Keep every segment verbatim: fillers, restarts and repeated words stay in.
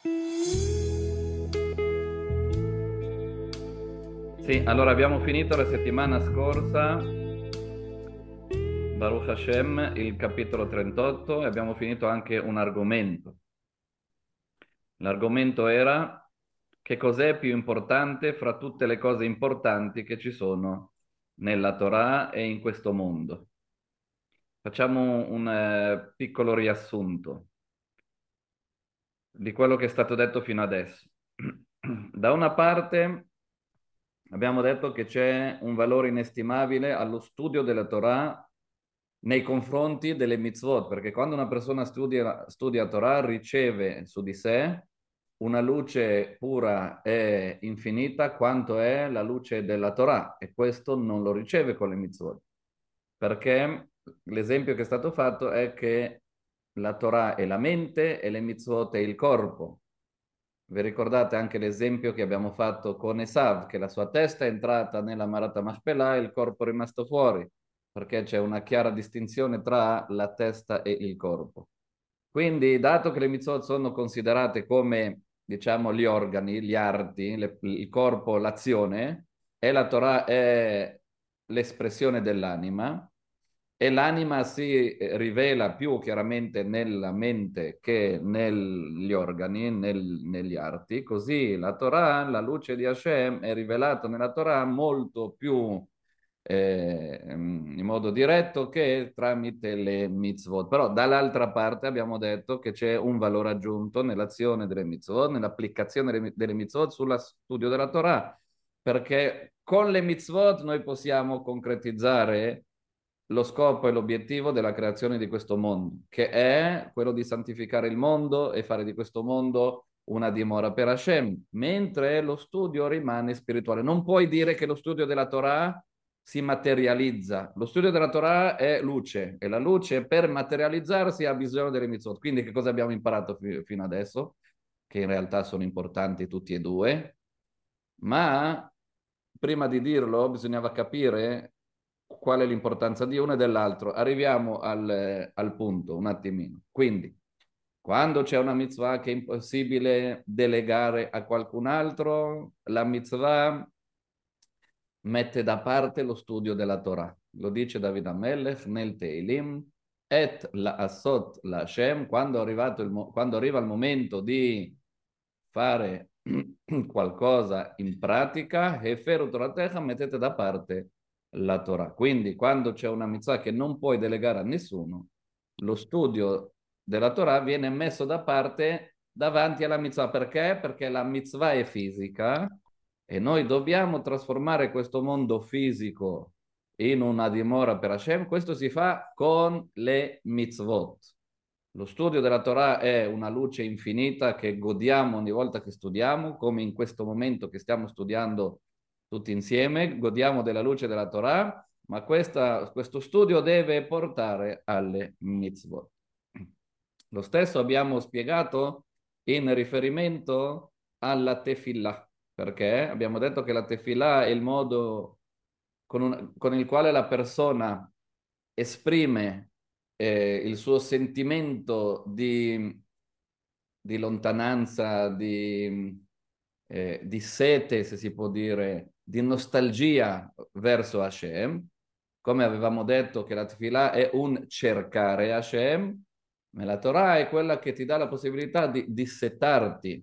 Sì, allora abbiamo finito la settimana scorsa, Baruch Hashem, il capitolo trentotto e abbiamo finito anche un argomento. L'argomento era che cos'è più importante fra tutte le cose importanti che ci sono nella Torah e in questo mondo. Facciamo un eh, piccolo riassunto di quello che è stato detto fino adesso. Da una parte abbiamo detto che c'è un valore inestimabile allo studio della Torah nei confronti delle mitzvot, perché quando una persona studia, studia Torah riceve su di sé una luce pura e infinita quanto è la luce della Torah, e questo non lo riceve con le mitzvot, perché l'esempio che è stato fatto è che la Torah è la mente e le mitzvot è il corpo. Vi ricordate anche l'esempio che abbiamo fatto con Esav, che la sua testa è entrata nella Marat Mashpelah e il corpo è rimasto fuori, perché c'è una chiara distinzione tra la testa e il corpo. Quindi, dato che le mitzvot sono considerate come, diciamo, gli organi, gli arti, le- il corpo, l'azione, e la Torah è l'espressione dell'anima, e l'anima si eh, rivela più chiaramente nella mente che negli organi, nel- negli arti, così la Torah, la luce di Hashem, è rivelata nella Torah molto più eh, in modo diretto che tramite le mitzvot. Però dall'altra parte abbiamo detto che c'è un valore aggiunto nell'azione delle mitzvot, nell'applicazione delle, delle mitzvot sullo studio della Torah, perché con le mitzvot noi possiamo concretizzare lo scopo e l'obiettivo della creazione di questo mondo, che è quello di santificare il mondo e fare di questo mondo una dimora per Hashem, mentre lo studio rimane spirituale. Non puoi dire che lo studio della Torah si materializza. Lo studio della Torah è luce e la luce per materializzarsi ha bisogno delle mitzvot. Quindi che cosa abbiamo imparato fi- fino adesso? Che in realtà sono importanti tutti e due, ma prima di dirlo bisognava capire qual è l'importanza di uno e dell'altro. Arriviamo al, al punto un attimino. Quindi, quando c'è una mitzvah che è impossibile delegare a qualcun altro, la mitzvah mette da parte lo studio della Torah. Lo dice David Amelech nel Teilim, et la asot la Hashem, quando, arrivato il mo- quando arriva il momento di fare qualcosa in pratica, Heferu Toratecha, mettete da parte la Torah. Quindi quando c'è una mitzvah che non puoi delegare a nessuno, lo studio della Torah viene messo da parte davanti alla mitzvah. Perché? Perché la mitzvah è fisica e noi dobbiamo trasformare questo mondo fisico in una dimora per Hashem. Questo si fa con le mitzvot. Lo studio della Torah è una luce infinita che godiamo ogni volta che studiamo, come in questo momento che stiamo studiando tutti insieme, godiamo della luce della Torah, ma questa, questo studio deve portare alle mitzvot. Lo stesso abbiamo spiegato in riferimento alla tefillah, perché abbiamo detto che la tefillah è il modo con, un- con il quale la persona esprime eh, il suo sentimento di, di lontananza, di, eh, di sete, se si può dire, di nostalgia verso Hashem. Come avevamo detto che la tefillah è un cercare Hashem, ma la Torah è quella che ti dà la possibilità di dissetarti.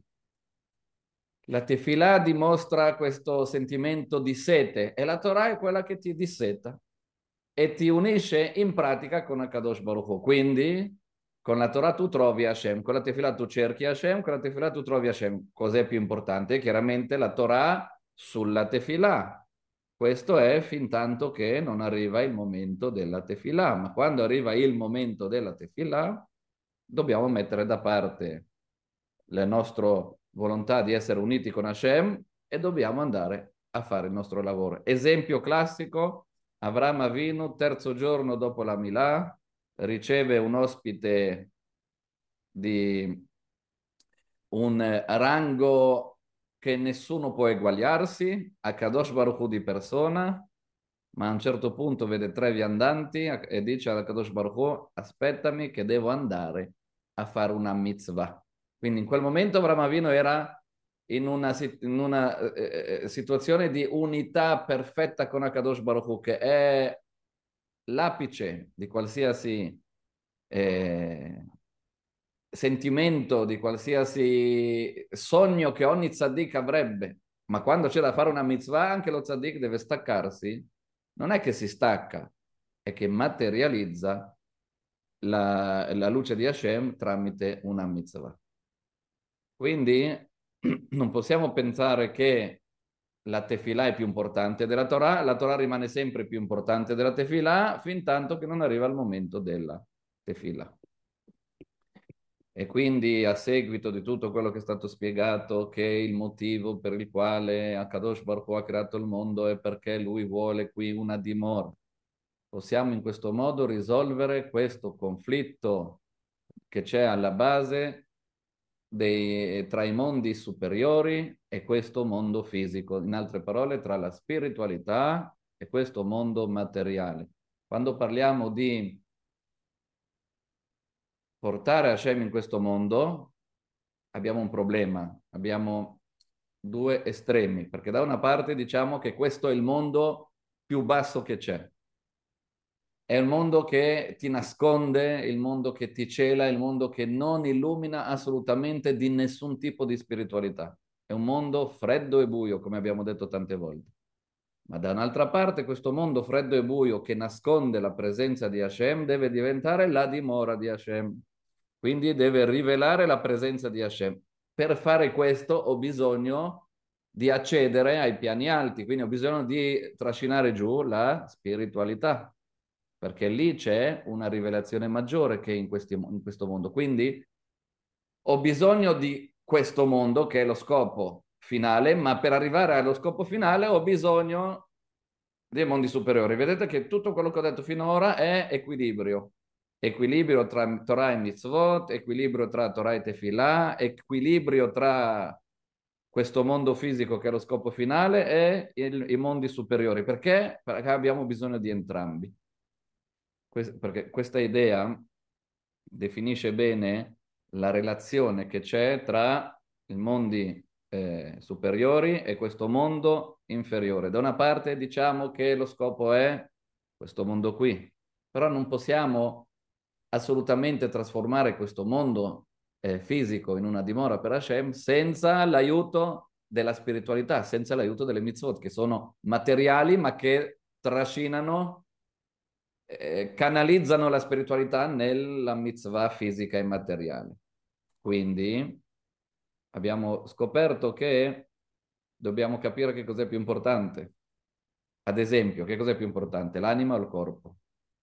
La tefillah dimostra questo sentimento di sete e la Torah è quella che ti disseta e ti unisce in pratica con Akadosh Baruch Hu. Quindi con la Torah tu trovi Hashem, con la tefillah tu cerchi Hashem, con la tefillah tu trovi Hashem. Cos'è più importante? Chiaramente la Torah sulla tefillah. Questo è fin tanto che non arriva il momento della tefillah, ma quando arriva il momento della tefillah dobbiamo mettere da parte la nostra volontà di essere uniti con Hashem e dobbiamo andare a fare il nostro lavoro. Esempio classico, Avram Avinu, terzo giorno dopo la Milà, riceve un ospite di un rango che nessuno può eguagliarsi, a Kadosh Baruch Hu di persona, ma a un certo punto vede tre viandanti e dice a Kadosh Baruch Hu, aspettami che devo andare a fare una mitzvah. Quindi in quel momento Avraham Avinu era in una, in una eh, situazione di unità perfetta con Akadosh Baruch Hu, che è l'apice di qualsiasi eh, sentimento, di qualsiasi sogno che ogni tzaddik avrebbe. Ma quando c'è da fare una mitzvah, anche lo tzaddik deve staccarsi. Non è che si stacca, è che materializza la, la luce di Hashem tramite una mitzvah. Quindi non possiamo pensare che la tefilà è più importante della Torah, la Torah rimane sempre più importante della tefilà fin tanto che non arriva il momento della tefilà. E quindi a seguito di tutto quello che è stato spiegato, che il motivo per il quale Akadosh Baruch Hu ha creato il mondo è perché lui vuole qui una dimora, possiamo in questo modo risolvere questo conflitto che c'è alla base dei, tra i mondi superiori e questo mondo fisico, in altre parole, tra la spiritualità e questo mondo materiale. Quando parliamo di portare Hashem in questo mondo, abbiamo un problema, abbiamo due estremi, perché da una parte diciamo che questo è il mondo più basso che c'è. È il mondo che ti nasconde, il mondo che ti cela, il mondo che non illumina assolutamente di nessun tipo di spiritualità. È un mondo freddo e buio, come abbiamo detto tante volte. Ma da un'altra parte, questo mondo freddo e buio che nasconde la presenza di Hashem deve diventare la dimora di Hashem. Quindi deve rivelare la presenza di Hashem. Per fare questo ho bisogno di accedere ai piani alti, quindi ho bisogno di trascinare giù la spiritualità, perché lì c'è una rivelazione maggiore che in, questi, in questo mondo. Quindi ho bisogno di questo mondo che è lo scopo finale, ma per arrivare allo scopo finale ho bisogno dei mondi superiori. Vedete che tutto quello che ho detto finora è equilibrio. Equilibrio tra Torah e Mitzvot, equilibrio tra Torah e Tefillah, equilibrio tra questo mondo fisico che è lo scopo finale e il, i mondi superiori. Perché? Perché abbiamo bisogno di entrambi. Quest- perché questa idea definisce bene la relazione che c'è tra i mondi eh, superiori e questo mondo inferiore. Da una parte diciamo che lo scopo è questo mondo qui, però non possiamo assolutamente trasformare questo mondo eh, fisico in una dimora per Hashem senza l'aiuto della spiritualità, senza l'aiuto delle mitzvot, che sono materiali ma che trascinano eh, canalizzano la spiritualità nella mitzvah fisica e materiale. Quindi abbiamo scoperto che dobbiamo capire che cos'è più importante. Ad esempio, che cos'è più importante, l'anima o il corpo?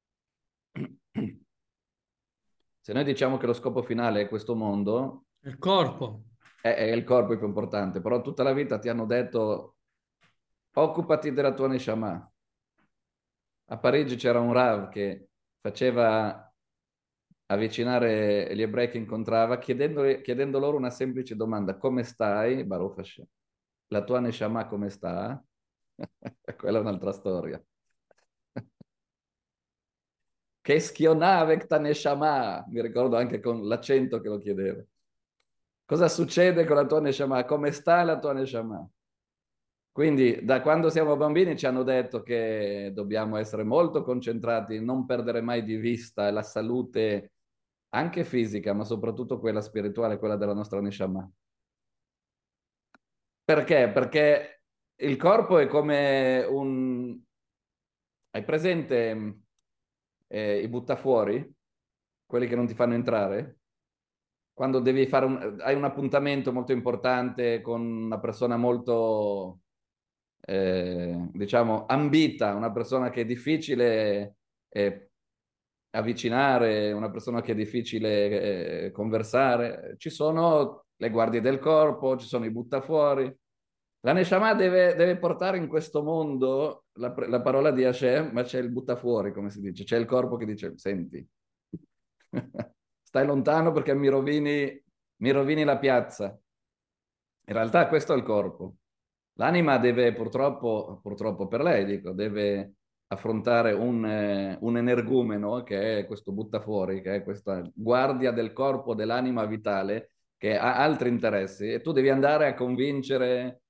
Se noi diciamo che lo scopo finale è questo mondo, Il corpo. è, è il corpo il più importante, però tutta la vita ti hanno detto occupati della tua neshama. A Parigi c'era un Rav che faceva avvicinare gli ebrei che incontrava, chiedendo, chiedendo loro una semplice domanda: come stai, Baruch Hashem? La tua neshama come sta? Quella è un'altra storia. Che schionave ta neshama, mi ricordo anche con l'accento che lo chiedeva. Cosa succede con la tua neshama? Come sta la tua neshama? Quindi da quando siamo bambini ci hanno detto che dobbiamo essere molto concentrati, non perdere mai di vista la salute anche fisica, ma soprattutto quella spirituale, quella della nostra neshama. Perché? Perché il corpo è come un... Hai presente eh, i buttafuori? Quelli che non ti fanno entrare? Quando devi fare un... hai un appuntamento molto importante con una persona molto eh, diciamo, ambita, una persona che è difficile eh, avvicinare, una persona che è difficile eh, conversare. Ci sono le guardie del corpo, ci sono i buttafuori. La Neshama deve, deve portare in questo mondo la, la parola di Hashem, ma c'è il buttafuori, come si dice, c'è il corpo che dice, senti, stai lontano perché mi rovini, mi rovini la piazza. In realtà questo è il corpo. L'anima deve purtroppo, purtroppo per lei, dico, deve affrontare un, eh, un energumeno che è questo buttafuori, che è questa guardia del corpo, dell'anima vitale, che ha altri interessi e tu devi andare a convincere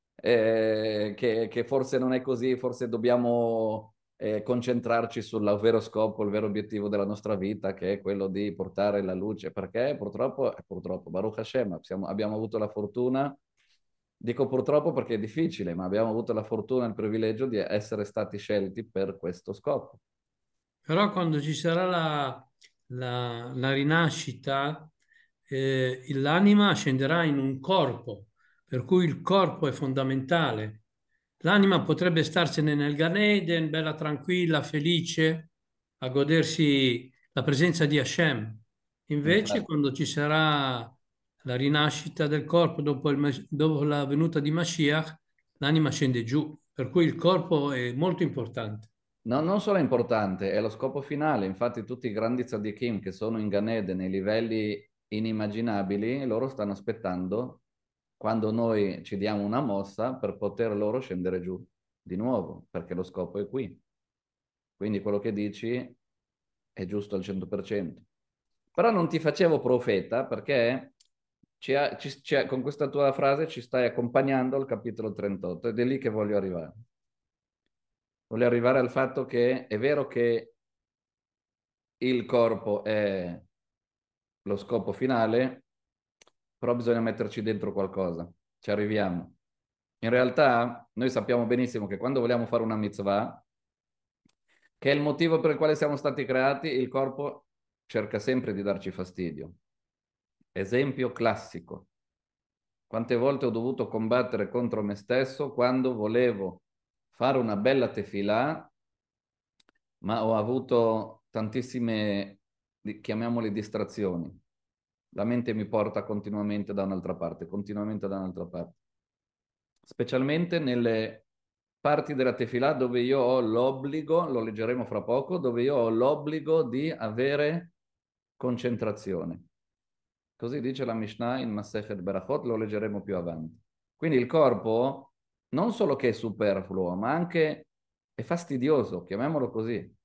eh, che, che forse non è così, forse dobbiamo eh, concentrarci sul vero scopo, il vero obiettivo della nostra vita, che è quello di portare la luce, perché purtroppo, eh, purtroppo, Baruch Hashem, siamo- abbiamo avuto la fortuna, dico purtroppo perché è difficile, ma abbiamo avuto la fortuna e il privilegio di essere stati scelti per questo scopo. Però quando ci sarà la, la- la rinascita, eh, l'anima scenderà in un corpo, per cui il corpo è fondamentale. L'anima potrebbe starsene nel Gan Eden, bella tranquilla, felice, a godersi la presenza di Hashem. Invece, Infatti, quando ci sarà la rinascita del corpo dopo, il Mas- dopo la venuta di Mashiach, l'anima scende giù, per cui il corpo è molto importante. no, non solo è importante, è lo scopo finale. Infatti, tutti i grandi tzaddikim che sono in Gan Eden nei livelli inimmaginabili, loro stanno aspettando quando noi ci diamo una mossa per poter loro scendere giù di nuovo, perché lo scopo è qui. Quindi quello che dici è giusto al cento per cento. Però non ti facevo profeta perché ci ha- ci- ci ha- con questa tua frase ci stai accompagnando al capitolo trentotto ed è lì che voglio arrivare. Voglio arrivare al fatto che è vero che il corpo è lo scopo finale, però bisogna metterci dentro qualcosa. Ci arriviamo. In realtà, noi sappiamo benissimo che quando vogliamo fare una mitzvah, che è il motivo per il quale siamo stati creati, il corpo cerca sempre di darci fastidio. Esempio classico. Quante volte ho dovuto combattere contro me stesso quando volevo fare una bella tefilà, ma ho avuto tantissime, di- chiamiamole distrazioni. La mente mi porta continuamente da un'altra parte, continuamente da un'altra parte. Specialmente nelle parti della tefilà dove io ho l'obbligo, lo leggeremo fra poco, dove io ho l'obbligo di avere concentrazione. Così dice la Mishnah in Masechet Berachot, lo leggeremo più avanti. Quindi il corpo non solo che è superfluo, ma anche è fastidioso, chiamiamolo così.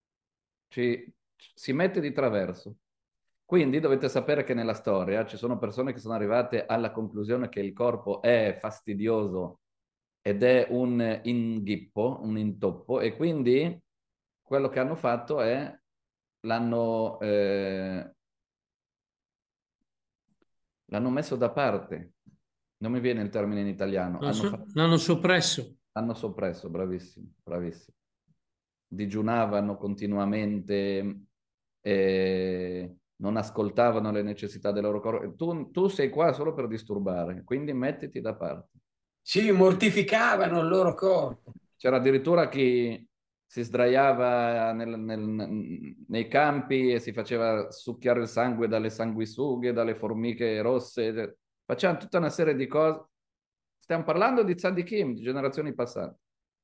Ci, si mette di traverso. Quindi dovete sapere che nella storia ci sono persone che sono arrivate alla conclusione che il corpo è fastidioso ed è un inghippo, un intoppo, e quindi quello che hanno fatto è l'hanno eh, l'hanno messo da parte. Non mi viene il termine in italiano. L'hanno Hanno, so- fa- l'hanno soppresso. hanno soppresso, bravissimo, bravissimo. Digiunavano continuamente, eh, non ascoltavano le necessità del loro corpo. Tu, tu sei qua solo per disturbare, quindi mettiti da parte. Sì, mortificavano il loro corpo. C'era addirittura chi si sdraiava nel- nel- nei campi e si faceva succhiare il sangue dalle sanguisughe, dalle formiche rosse. Facevano tutta una serie di cose. Stiamo parlando di tzaddikim, di generazioni passate.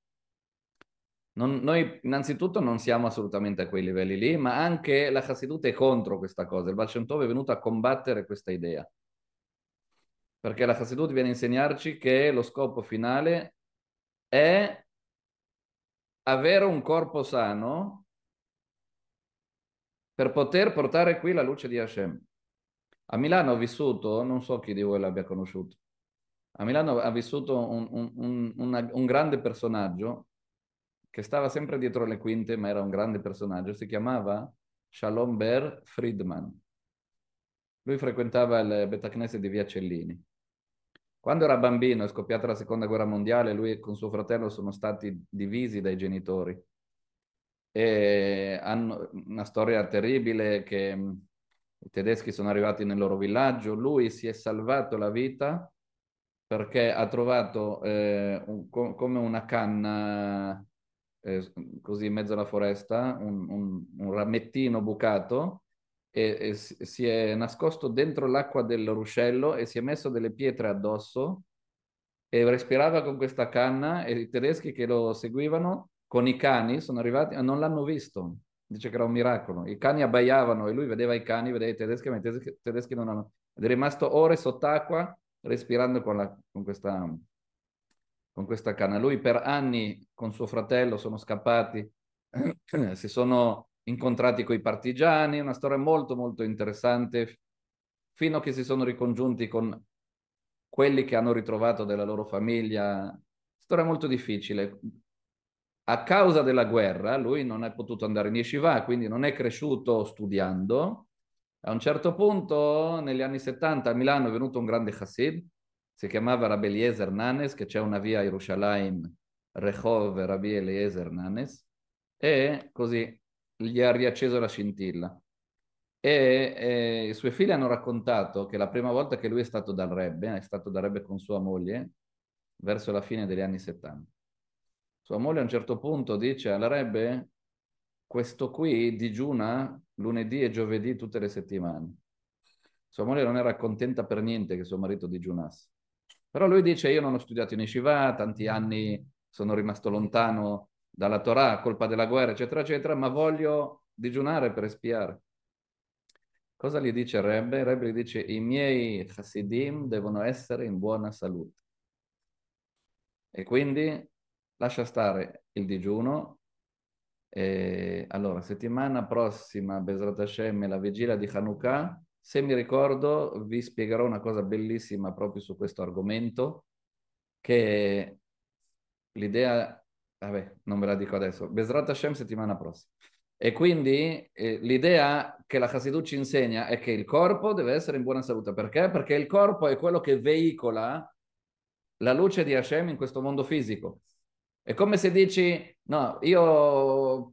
Non- noi innanzitutto non siamo assolutamente a quei livelli lì, ma anche la Chassidut è contro questa cosa. Il Baal Shem Tov è venuto a combattere questa idea, perché la Chassidut viene a insegnarci che lo scopo finale è avere un corpo sano per poter portare qui la luce di Hashem. A Milano ho vissuto, non so chi di voi l'abbia conosciuto, a Milano ha vissuto un, un- un- una- un grande personaggio che stava sempre dietro le quinte, ma era un grande personaggio, si chiamava Shalom Ber Friedman. Lui frequentava il Bet Knesset di Via Cellini. Quando era bambino, è scoppiata la seconda guerra mondiale, lui e con suo fratello sono stati divisi dai genitori e hanno una storia terribile che mh, i tedeschi sono arrivati nel loro villaggio, lui si è salvato la vita perché ha trovato eh, un- co- come una canna eh, così in mezzo alla foresta, un, un- un ramettino bucato e, e si si è nascosto dentro l'acqua del ruscello e si è messo delle pietre addosso e respirava con questa canna e i tedeschi che lo seguivano con i cani sono arrivati e non l'hanno visto. Dice che era un miracolo. I cani abbaiavano e lui vedeva i cani, vedeva i tedeschi, ma i tedeschi, i tedeschi non hanno... Ed è rimasto ore sott'acqua respirando con, la, con questa, con questa canna. Lui per anni con suo fratello sono scappati, si sono incontrati con i partigiani, una storia molto molto interessante fino a che si sono ricongiunti con quelli che hanno ritrovato della loro famiglia. Storia molto difficile. A causa della guerra, lui non è potuto andare in yeshiva, quindi non è cresciuto studiando. A un certo punto, negli anni settanta, a Milano è venuto un grande chassid, si chiamava Rabbi Eliezer Nanes, che c'è una via a Yerushalayim, Rehov Rabbi Eliezer Nanes, e così gli ha riacceso la scintilla. E eh, i suoi figli hanno raccontato che la prima volta che lui è stato dal Rebbe, è stato dal Rebbe con sua moglie, verso la fine degli anni settanta. Sua moglie a un certo punto dice al Rebbe: questo qui digiuna lunedì e giovedì tutte le settimane. Sua moglie non era contenta per niente che suo marito digiunasse. Però lui dice: io non ho studiato in yeshiva, tanti anni sono rimasto lontano dalla Torah a colpa della guerra, eccetera, eccetera, ma voglio digiunare per espiare. Cosa gli dice il Rebbe? Il Rebbe gli dice: i miei Hasidim devono essere in buona salute. E quindi lascia stare il digiuno. E allora, settimana prossima, Bezrat Hashem, la vigilia di Hanukkah. Se mi ricordo, vi spiegherò una cosa bellissima proprio su questo argomento, che l'idea, vabbè, non ve la dico adesso, Bezrat Hashem settimana prossima. E quindi eh, l'idea che la Hasidut ci insegna è che il corpo deve essere in buona salute. Perché? Perché il corpo è quello che veicola la luce di Hashem in questo mondo fisico. È come se dici: no, io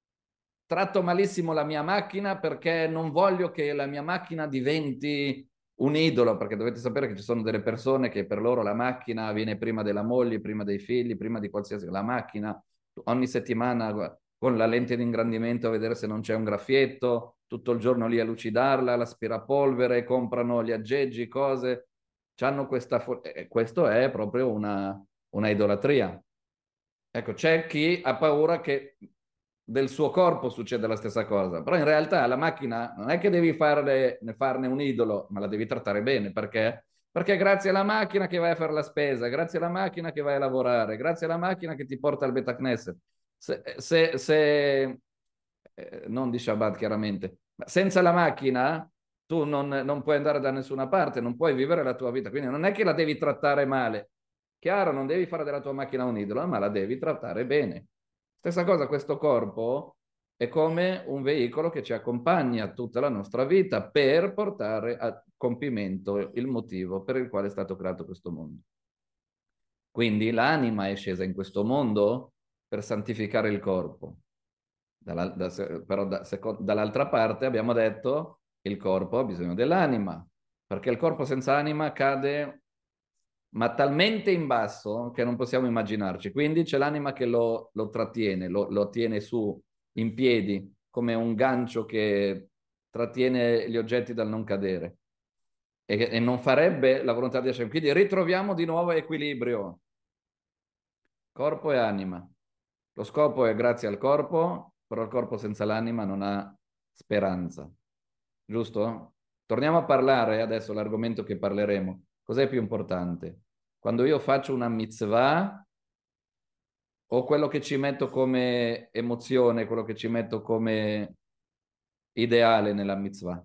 tratto malissimo la mia macchina perché non voglio che la mia macchina diventi un idolo, perché dovete sapere che ci sono delle persone che per loro la macchina viene prima della moglie, prima dei figli, prima di qualsiasi... La macchina ogni settimana con la lente di ingrandimento a vedere se non c'è un graffietto, tutto il giorno lì a lucidarla, l'aspirapolvere, comprano gli aggeggi, cose. C'hanno questa... Eh, questo è proprio una, una idolatria. Ecco, c'è chi ha paura che del suo corpo succeda la stessa cosa, però in realtà la macchina non è che devi farne, farne un idolo, ma la devi trattare bene. Perché? Perché grazie alla macchina che vai a fare la spesa, grazie alla macchina che vai a lavorare, grazie alla macchina che ti porta al Beta Knesset. Se, se, se eh, non di Shabbat chiaramente, ma senza la macchina tu non, non puoi andare da nessuna parte, non puoi vivere la tua vita, quindi non è che la devi trattare male. Chiaro, non devi fare della tua macchina un idolo, ma la devi trattare bene. Stessa cosa, questo corpo è come un veicolo che ci accompagna tutta la nostra vita per portare a compimento il motivo per il quale è stato creato questo mondo. Quindi l'anima è scesa in questo mondo per santificare il corpo. Dalla, da, però da, dall'altra parte abbiamo detto che il corpo ha bisogno dell'anima, perché il corpo senza anima cade ma talmente in basso che non possiamo immaginarci. Quindi c'è l'anima che lo, lo trattiene, lo, lo tiene su in piedi, come un gancio che trattiene gli oggetti dal non cadere. E, e non farebbe la volontà di Hashem. Quindi ritroviamo di nuovo equilibrio. Corpo e anima. Lo scopo è grazie al corpo, però il corpo senza l'anima non ha speranza. Giusto? Torniamo a parlare adesso, l'argomento che parleremo. Cos'è più importante? Quando io faccio una mitzvah o quello che ci metto come emozione, quello che ci metto come ideale nella mitzvah?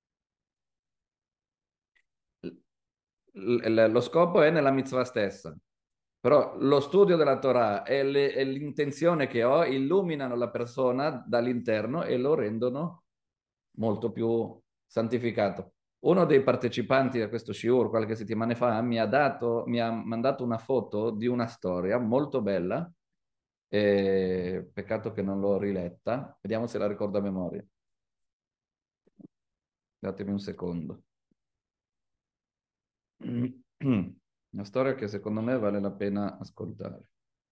L- l- lo scopo è nella mitzvah stessa. Però lo studio della Torah e, le, e l'intenzione che ho illuminano la persona dall'interno e lo rendono molto più santificato. Uno dei partecipanti a questo shiur qualche settimana fa mi ha, dato, mi ha mandato una foto di una storia molto bella, e peccato che non l'ho riletta, vediamo se la ricordo a memoria. Datemi un secondo. Una storia che secondo me vale la pena ascoltare.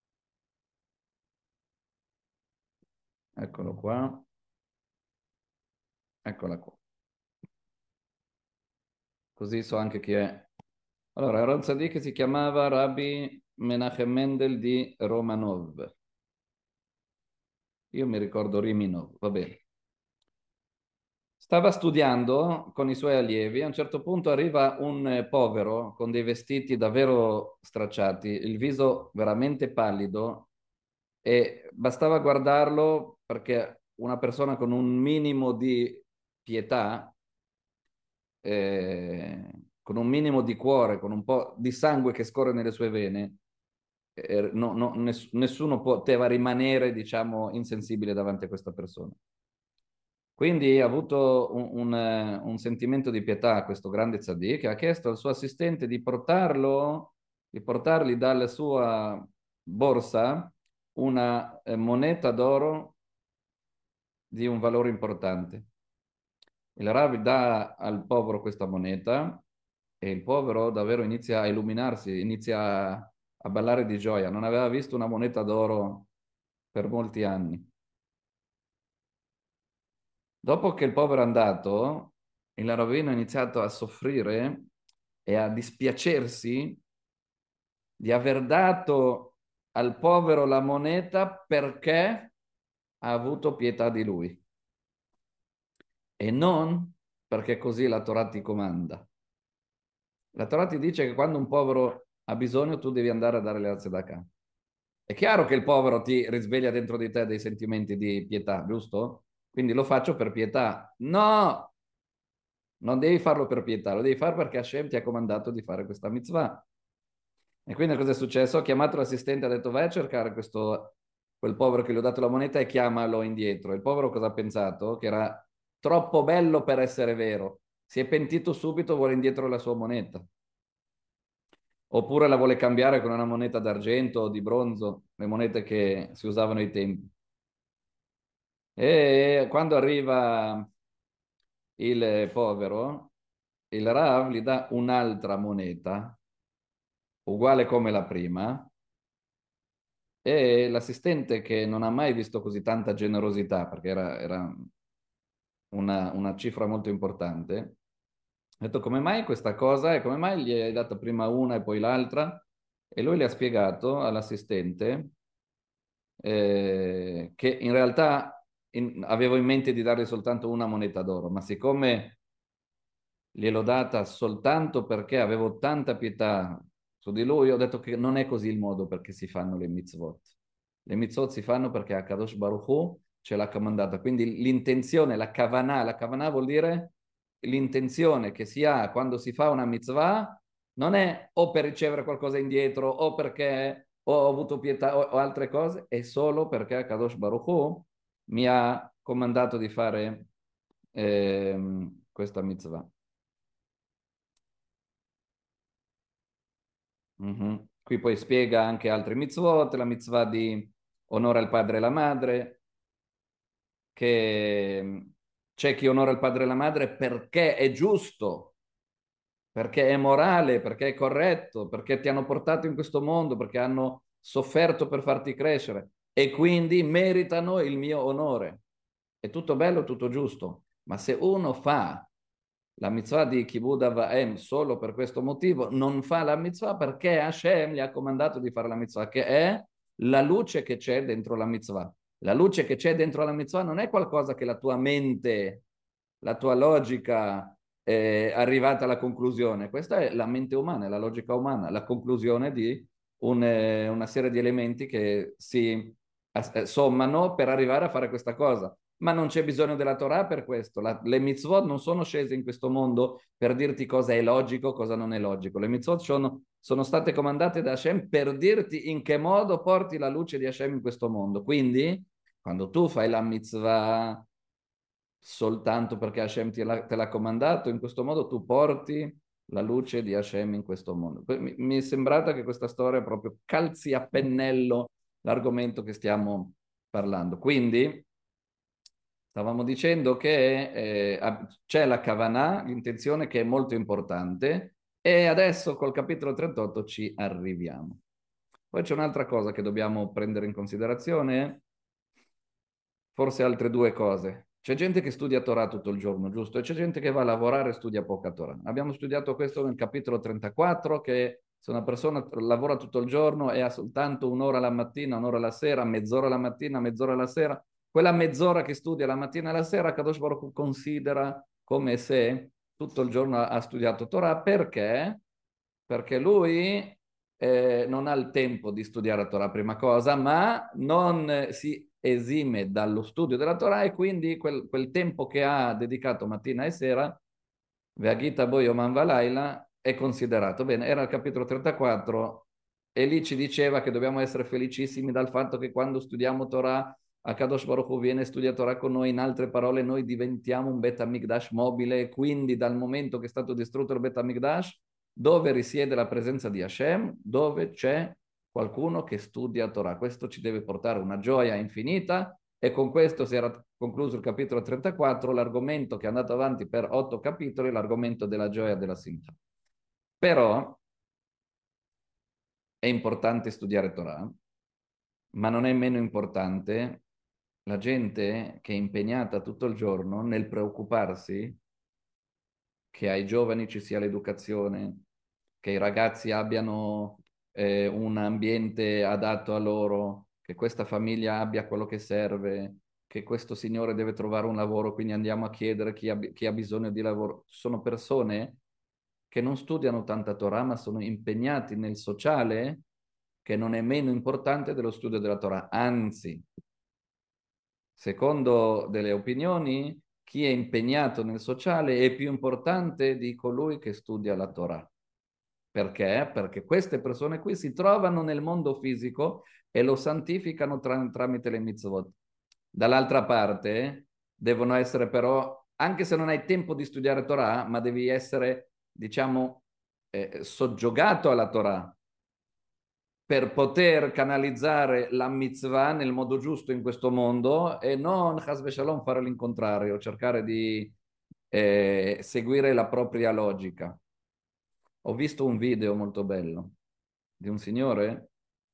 Eccolo qua. Eccola qua. Così so anche chi è. Allora, era un tzaddik che si chiamava Rabbi Menachem Mendel di Romanov. Io mi ricordo Riminov, va bene. Stava studiando con i suoi allievi, a un certo punto arriva un eh, povero con dei vestiti davvero stracciati, il viso veramente pallido, e bastava guardarlo perché una persona con un minimo di pietà eh, con un minimo di cuore, con un po' di sangue che scorre nelle sue vene, eh, no, no, ness- nessuno poteva rimanere, diciamo, insensibile davanti a questa persona. Quindi ha avuto un, un, eh, un sentimento di pietà questo grande tzaddik, che ha chiesto al suo assistente di portarlo, di portargli dalla sua borsa una eh, moneta d'oro di un valore importante. Il Rav dà al povero questa moneta e il povero davvero inizia a illuminarsi, inizia a, a ballare di gioia. Non aveva visto una moneta d'oro per molti anni. Dopo che il povero è andato, il rabbino ha iniziato a soffrire e a dispiacersi di aver dato al povero la moneta perché ha avuto pietà di lui e non perché così la Torah ti comanda. La Torah ti dice che quando un povero ha bisogno tu devi andare a dare le tzedakah. È chiaro che il povero ti risveglia dentro di te dei sentimenti di pietà, giusto? Quindi lo faccio per pietà. No! Non devi farlo per pietà, lo devi fare perché Hashem ti ha comandato di fare questa mitzvah. E quindi cosa è successo? Ha chiamato l'assistente e ha detto vai a cercare questo, quel povero che gli ho dato la moneta e chiamalo indietro. Il povero cosa ha pensato? Che era troppo bello per essere vero. Si è pentito subito, vuole indietro la sua moneta. Oppure la vuole cambiare con una moneta d'argento o di bronzo, le monete che si usavano ai tempi. E quando arriva il povero, il Rav gli dà un'altra moneta, uguale come la prima, e l'assistente, che non ha mai visto così tanta generosità, perché era, era una, una cifra molto importante, ha detto come mai questa cosa e come mai gli hai dato prima una e poi l'altra? E lui le ha spiegato all'assistente eh, che in realtà in, avevo in mente di dargli soltanto una moneta d'oro, ma siccome gliel'ho data soltanto perché avevo tanta pietà su di lui, ho detto che non è così il modo perché si fanno le mitzvot. Le mitzvot si fanno perché Akadosh Baruch Hu ce l'ha comandata. Quindi l'intenzione, la kavanah, la kavanah vuol dire l'intenzione che si ha quando si fa una mitzvah, non è o per ricevere qualcosa indietro o perché ho avuto pietà o, o altre cose, è solo perché Akadosh Baruch Hu mi ha comandato di fare ehm, questa mitzvah. Mhm. Qui poi spiega anche altre mitzvot, la mitzvah di onore al padre e la madre, che mm, c'è chi onora il padre e la madre perché è giusto, perché è morale, perché è corretto, perché ti hanno portato in questo mondo, perché hanno sofferto per farti crescere e quindi meritano il mio onore. È tutto bello, tutto giusto, ma se uno fa la mitzvah di Kibud Av Va'em solo per questo motivo, non fa la mitzvah perché Hashem gli ha comandato di fare la mitzvah, che è la luce che c'è dentro la mitzvah. La luce che c'è dentro la mitzvah non è qualcosa che la tua mente, la tua logica è arrivata alla conclusione. Questa è la mente umana, è la logica umana, la conclusione di un, eh, una serie di elementi che si eh, sommano per arrivare a fare questa cosa. Ma non c'è bisogno della Torah per questo. La, le mitzvot non sono scese in questo mondo per dirti cosa è logico, cosa non è logico. Le mitzvot sono, sono state comandate da Hashem per dirti in che modo porti la luce di Hashem in questo mondo. Quindi, quando tu fai la mitzvah soltanto perché Hashem te l'ha, te l'ha comandato, in questo modo tu porti la luce di Hashem in questo mondo. Mi, mi è sembrata che questa storia proprio calzi a pennello l'argomento che stiamo parlando. Quindi stavamo dicendo che eh, c'è la Kavanah, l'intenzione, che è molto importante, e adesso col capitolo trentotto ci arriviamo. Poi c'è un'altra cosa che dobbiamo prendere in considerazione, forse altre due cose. C'è gente che studia Torah tutto il giorno, giusto? E c'è gente che va a lavorare e studia poca Torah. Abbiamo studiato questo nel capitolo trentaquattro, che se una persona lavora tutto il giorno e ha soltanto un'ora la mattina, un'ora la sera, mezz'ora la mattina, mezz'ora la sera, quella mezz'ora che studia la mattina e la sera, Kadosh Baruch Hu considera come se tutto il giorno ha studiato Torah. Perché? Perché lui eh, non ha il tempo di studiare la Torah, prima cosa, ma non eh, si esime dallo studio della Torah e quindi quel, quel tempo che ha dedicato mattina e sera Ve'agita bo yomam v'layla è considerato. Bene, era il capitolo trentaquattro e lì ci diceva che dobbiamo essere felicissimi dal fatto che quando studiamo Torah, Akadosh Baruch Hu viene studiato Torah con noi, in altre parole noi diventiamo un Bet HaMikdash mobile, quindi dal momento che è stato distrutto il Bet HaMikdash, dove risiede la presenza di Hashem, dove c'è qualcuno che studia Torah. Questo ci deve portare una gioia infinita e con questo si era concluso il capitolo trentaquattro, l'argomento che è andato avanti per otto capitoli, l'argomento della gioia e della simcha. Però è importante studiare Torah, ma non è meno importante la gente che è impegnata tutto il giorno nel preoccuparsi che ai giovani ci sia l'educazione, che i ragazzi abbiano eh, un ambiente adatto a loro, che questa famiglia abbia quello che serve, che questo signore deve trovare un lavoro, quindi andiamo a chiedere chi ha, chi ha bisogno di lavoro. Sono persone che non studiano tanta Torah, ma sono impegnati nel sociale, che non è meno importante dello studio della Torah. Anzi, secondo delle opinioni, chi è impegnato nel sociale è più importante di colui che studia la Torah. Perché? Perché queste persone qui si trovano nel mondo fisico e lo santificano tra- tramite le mitzvot. Dall'altra parte, devono essere però, anche se non hai tempo di studiare Torah, ma devi essere, diciamo, eh, soggiogato alla Torah per poter canalizzare la mitzvah nel modo giusto in questo mondo e non, Chas Shalom, fare l'incontrario, cercare di eh, seguire la propria logica. Ho visto un video molto bello di un signore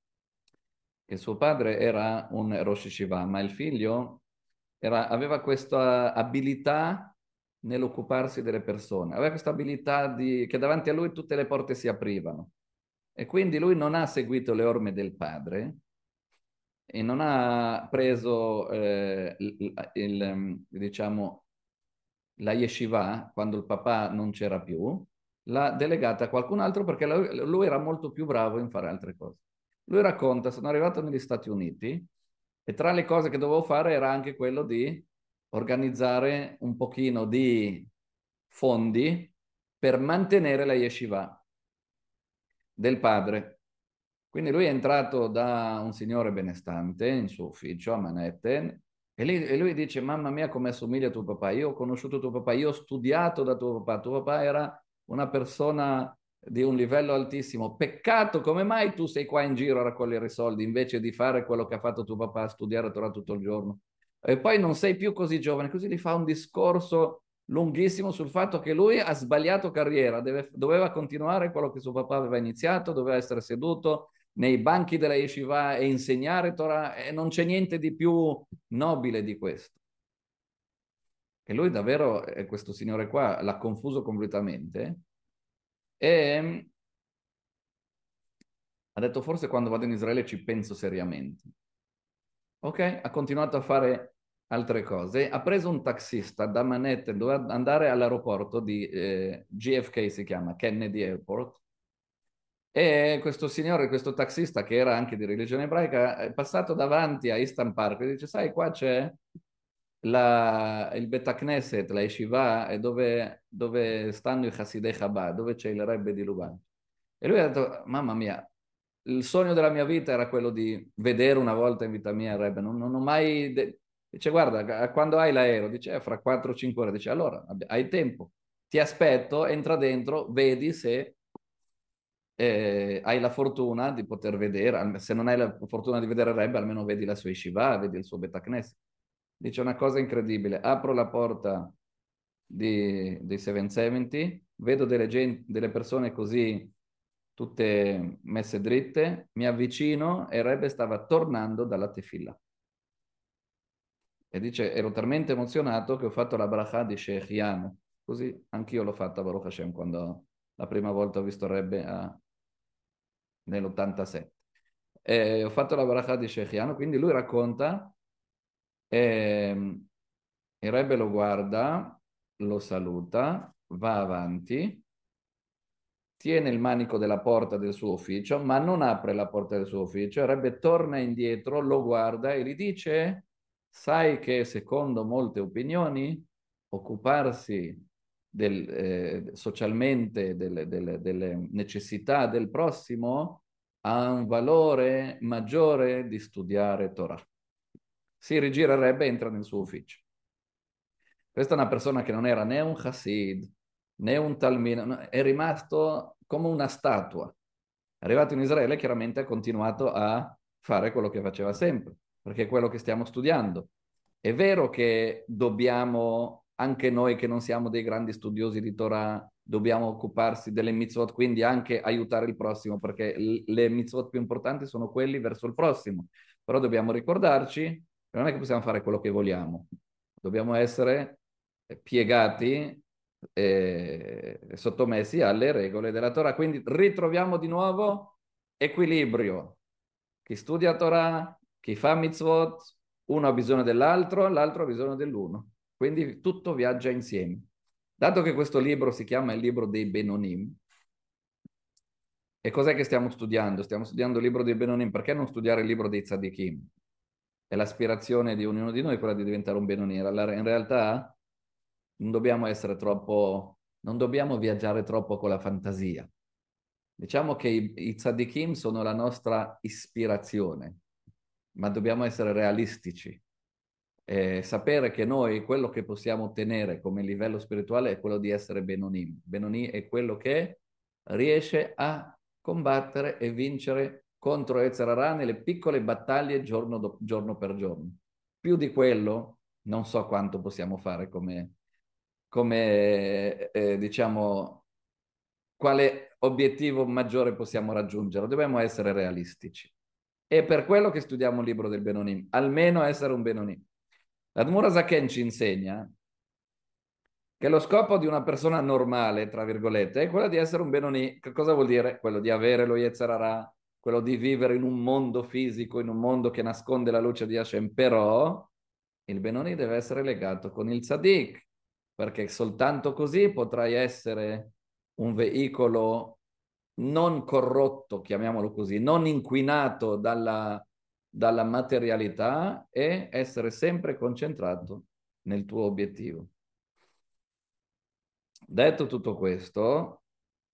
che suo padre era un Rosh Yeshiva, ma il figlio era, aveva questa abilità nell'occuparsi delle persone, aveva questa abilità di, che davanti a lui tutte le porte si aprivano. E quindi lui non ha seguito le orme del padre e non ha preso eh, il, il, diciamo, la yeshiva quando il papà non c'era più, l'ha delegata a qualcun altro perché lui era molto più bravo in fare altre cose. Lui racconta, sono arrivato negli Stati Uniti e tra le cose che dovevo fare era anche quello di organizzare un pochino di fondi per mantenere la yeshiva del padre. Quindi lui è entrato da un signore benestante in suo ufficio a Manhattan e lui, e lui dice: mamma mia, come assomiglia a tuo papà. Io ho conosciuto tuo papà, io ho studiato da tuo papà. Tuo papà era una persona di un livello altissimo. Peccato, come mai tu sei qua in giro a raccogliere i soldi invece di fare quello che ha fatto tuo papà, studiare Torah tutto il giorno? E poi non sei più così giovane. Così gli fa un discorso lunghissimo sul fatto che lui ha sbagliato carriera, deve, doveva continuare quello che suo papà aveva iniziato, doveva essere seduto nei banchi della yeshiva e insegnare Torah, e non c'è niente di più nobile di questo. E lui davvero, eh, questo signore qua, l'ha confuso completamente e ha detto: forse quando vado in Israele ci penso seriamente. Ok, ha continuato a fare altre cose, ha preso un taxista da Manhattan, doveva andare all'aeroporto di eh, J F K, si chiama Kennedy Airport, e questo signore, questo taxista che era anche di religione ebraica, è passato davanti a Eastern Park e dice: sai, qua c'è la, il Bet HaKnesset, la Yeshiva, dove, dove stanno i Hasidei Chabad, dove c'è il Rebbe di Luban. E lui ha detto: mamma mia, il sogno della mia vita era quello di vedere una volta in vita mia il Rebbe, non, non ho mai... De... Dice: guarda, quando hai l'aereo? Dice: eh, fra quattro o cinque ore. Dice: allora, hai tempo, ti aspetto, entra dentro, vedi se eh, hai la fortuna di poter vedere, se non hai la fortuna di vedere il Rebbe, almeno vedi la sua Yeshiva, vedi il suo Bet HaKnesset. Dice una cosa incredibile: apro la porta di, dei settecentosettanta, vedo delle, gente, delle persone così tutte messe dritte, mi avvicino e il Rebbe stava tornando dalla tefilla. E dice: ero talmente emozionato che ho fatto la bracha di Shechianu. Così anch'io l'ho fatta, Baruch Hashem, quando la prima volta ho visto il Rebbe a, nell'ottantasette. E ho fatto la bracha di Shechianu, quindi lui racconta, e il Rebbe lo guarda, lo saluta, va avanti, tiene il manico della porta del suo ufficio, ma non apre la porta del suo ufficio. Il Rebbe torna indietro, lo guarda e gli dice: sai che secondo molte opinioni occuparsi del, eh, socialmente delle, delle, delle necessità del prossimo, ha un valore maggiore di studiare Torah. Si rigirerebbe e entra nel suo ufficio. Questa è una persona che non era né un Hasid, né un Talmid, è rimasto come una statua. Arrivato in Israele, chiaramente ha continuato a fare quello che faceva sempre, perché è quello che stiamo studiando. È vero che dobbiamo, anche noi che non siamo dei grandi studiosi di Torah, dobbiamo occuparsi delle mitzvot, quindi anche aiutare il prossimo, perché le mitzvot più importanti sono quelli verso il prossimo. Però dobbiamo ricordarci che non è che possiamo fare quello che vogliamo. Dobbiamo essere piegati e sottomessi alle regole della Torah. Quindi ritroviamo di nuovo equilibrio. Chi studia Torah, chi fa mitzvot, uno ha bisogno dell'altro, l'altro ha bisogno dell'uno. Quindi tutto viaggia insieme. Dato che questo libro si chiama il libro dei Benonim, e cos'è che stiamo studiando? Stiamo studiando il libro dei Benonim, perché non studiare il libro dei Tzadikim? È l'aspirazione di ognuno di noi quella di diventare un Benonim. Allora, in realtà non dobbiamo essere troppo, non dobbiamo viaggiare troppo con la fantasia. Diciamo che i, i tzaddikim sono la nostra ispirazione, ma dobbiamo essere realistici e sapere che noi quello che possiamo ottenere come livello spirituale è quello di essere Benonim. Benonim è quello che riesce a combattere e vincere contro Yetzer Hara nelle piccole battaglie giorno, do, giorno per giorno. Più di quello non so quanto possiamo fare come, come eh, diciamo, quale obiettivo maggiore possiamo raggiungere. Dobbiamo essere realistici. È per quello che studiamo il libro del Benonim, almeno essere un Benonim. L'Admor Hazaken ci insegna che lo scopo di una persona normale, tra virgolette, è quello di essere un Benoni. Che cosa vuol dire? Quello di avere lo Yetzer Hara, quello di vivere in un mondo fisico, in un mondo che nasconde la luce di Hashem. Però il Benoni deve essere legato con il Tzadik, perché soltanto così potrai essere un veicolo non corrotto, chiamiamolo così, non inquinato dalla, dalla materialità e essere sempre concentrato nel tuo obiettivo. Detto tutto questo,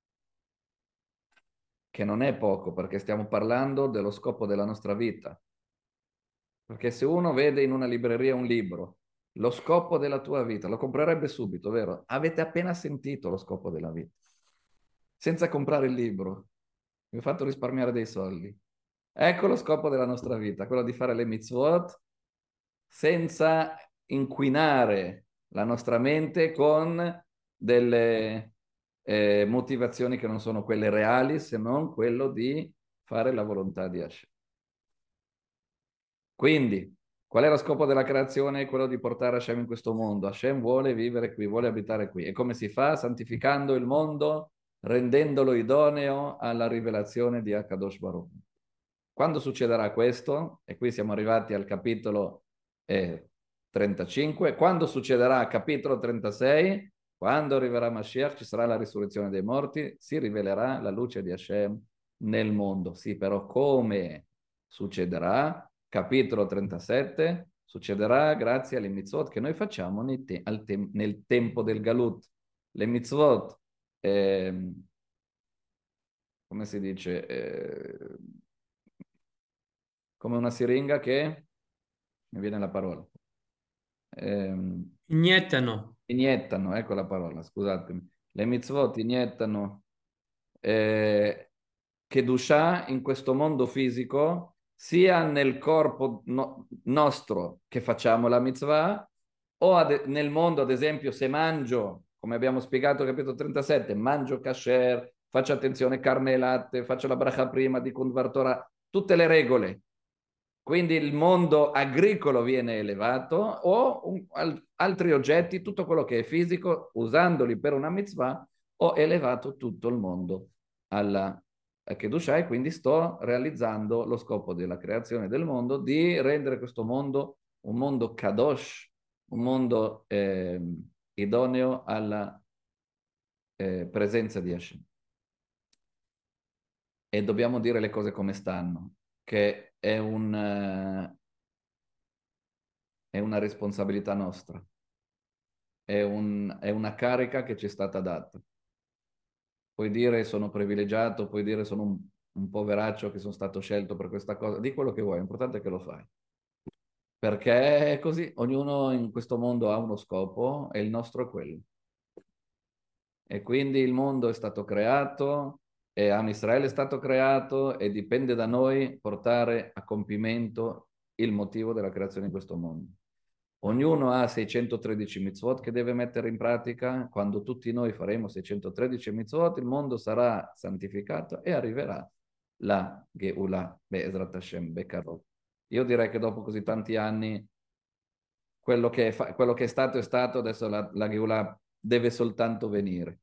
che non è poco, perché stiamo parlando dello scopo della nostra vita. Perché se uno vede in una libreria un libro, lo scopo della tua vita, lo comprerebbe subito, vero? Avete appena sentito lo scopo della vita. Senza comprare il libro. Vi ho fatto risparmiare dei soldi. Ecco lo scopo della nostra vita, quello di fare le mitzvot senza inquinare la nostra mente con delle eh, motivazioni che non sono quelle reali, se non quello di fare la volontà di Hashem. Quindi, qual è lo scopo della creazione? Quello di portare Hashem in questo mondo. Hashem vuole vivere qui, vuole abitare qui. E come si fa? Santificando il mondo, rendendolo idoneo alla rivelazione di Akadosh Baruch. Quando succederà questo? E qui siamo arrivati al capitolo eh, trentacinque. Quando succederà capitolo trentasei? Quando arriverà Mashiach, ci sarà la risurrezione dei morti, si rivelerà la luce di Hashem nel mondo. Sì, però come succederà? Capitolo trentasette succederà grazie alle mitzvot che noi facciamo nel, te al te nel tempo del Galut. Le mitzvot, eh, come si dice, eh, come una siringa che, mi viene la parola, eh, Iniettano. iniettano, ecco la parola, scusatemi. Le mitzvot iniettano eh, Kedushah in questo mondo fisico, sia nel corpo no nostro che facciamo la mitzvah, o ad, nel mondo, ad esempio, se mangio, come abbiamo spiegato nel capitolo trentasette, mangio kasher, faccio attenzione carne e latte, faccio la bracha prima di Kundvar Torah, tutte le regole. Quindi il mondo agricolo viene elevato o un, al, altri oggetti, tutto quello che è fisico, usandoli per una mitzvah, ho elevato tutto il mondo alla Kedushah e quindi sto realizzando lo scopo della creazione del mondo, di rendere questo mondo un mondo kadosh, un mondo eh, idoneo alla eh, presenza di Hashem. E dobbiamo dire le cose come stanno, che è, un, uh, è una responsabilità nostra. è, un, è una carica che ci è stata data. Puoi dire sono privilegiato, puoi dire sono un, un poveraccio che sono stato scelto per questa cosa, di quello che vuoi, l'importante è che lo fai. Perché è così, ognuno in questo mondo ha uno scopo e il nostro è quello. E quindi il mondo è stato creato e Am Israele è stato creato e dipende da noi portare a compimento il motivo della creazione di questo mondo. Ognuno ha seicentotredici mitzvot che deve mettere in pratica. Quando tutti noi faremo seicentotredici mitzvot, il mondo sarà santificato e arriverà la Geulah, Be'ezrat Hashem, Bekarot. Io direi che dopo così tanti anni, quello che è, fa- quello che è stato è stato, adesso la, la Geulah deve soltanto venire.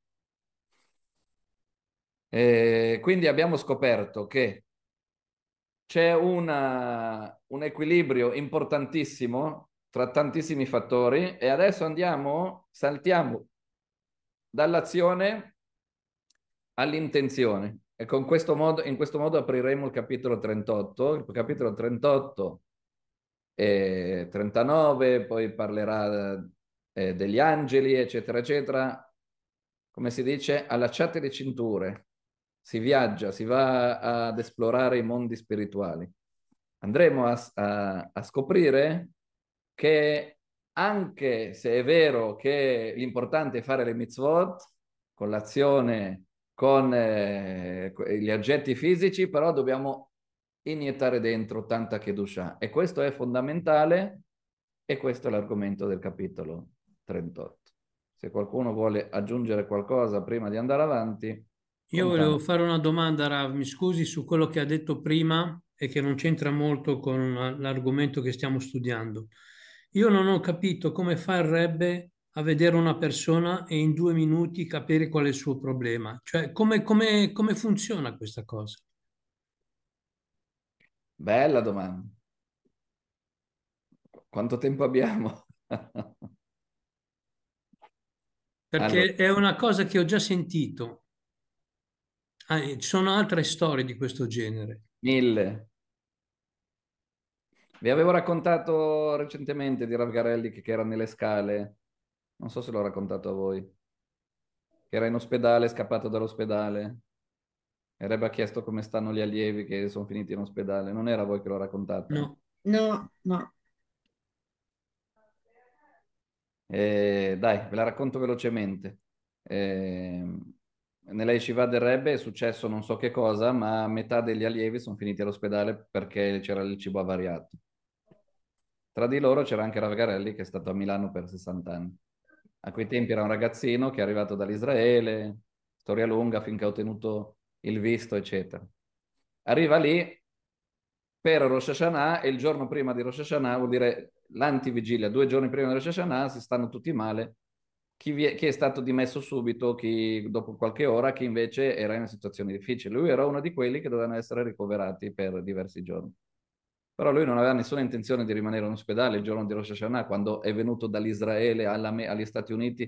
E quindi abbiamo scoperto che c'è una, un equilibrio importantissimo tra tantissimi fattori e adesso andiamo, saltiamo dall'azione all'intenzione. E con questo modo, in questo modo apriremo il capitolo trentotto. Il capitolo trentotto e trentanove, poi parlerà eh, degli angeli, eccetera, eccetera. Come si dice, allacciate le cinture, si viaggia, si va ad esplorare i mondi spirituali. Andremo a, a, a scoprire che anche se è vero che l'importante è fare le mitzvot, con l'azione, con eh, gli aggetti fisici, però dobbiamo iniettare dentro tanta Kedusha. E questo è fondamentale e questo è l'argomento del capitolo trentotto. Se qualcuno vuole aggiungere qualcosa prima di andare avanti, Io con volevo tanto. fare una domanda, Rav, mi scusi su quello che ha detto prima e che non c'entra molto con l'argomento che stiamo studiando. Io non ho capito come fa il Rebbe a vedere una persona e in due minuti capire qual è il suo problema. Cioè, come, come- come funziona questa cosa? Bella domanda. Quanto tempo abbiamo? Allora, Perché è una cosa che ho già sentito. Ah, e ci sono altre storie di questo genere. mille. Vi avevo raccontato recentemente di Rav Garelli che, che era nelle scale, non so se l'ho raccontato a voi, che era in ospedale, scappato dall'ospedale, e Rebbe ha chiesto come stanno gli allievi che sono finiti in ospedale. Non era voi che l'ho raccontata? No, No, no. Eh, dai, ve la racconto velocemente. Eh, nella Yeshiva del Rebbe è successo non so che cosa, ma metà degli allievi sono finiti all'ospedale perché c'era il cibo avariato. Tra di loro c'era anche Rav Garelli che è stato a Milano per sessanta anni. A quei tempi era un ragazzino che è arrivato dall'Israele, storia lunga finché ha ottenuto il visto, eccetera. Arriva lì per Rosh Hashanah e il giorno prima di Rosh Hashanah, vuol dire l'antivigilia, due giorni prima di Rosh Hashanah, si stanno tutti male. Chi, vi è, chi è stato dimesso subito, chi dopo qualche ora, chi invece era in una situazione difficile. Lui era uno di quelli che dovevano essere ricoverati per diversi giorni. Però lui non aveva nessuna intenzione di rimanere in ospedale il giorno di Rosh Hashanah, quando è venuto dall'Israele alla, agli Stati Uniti.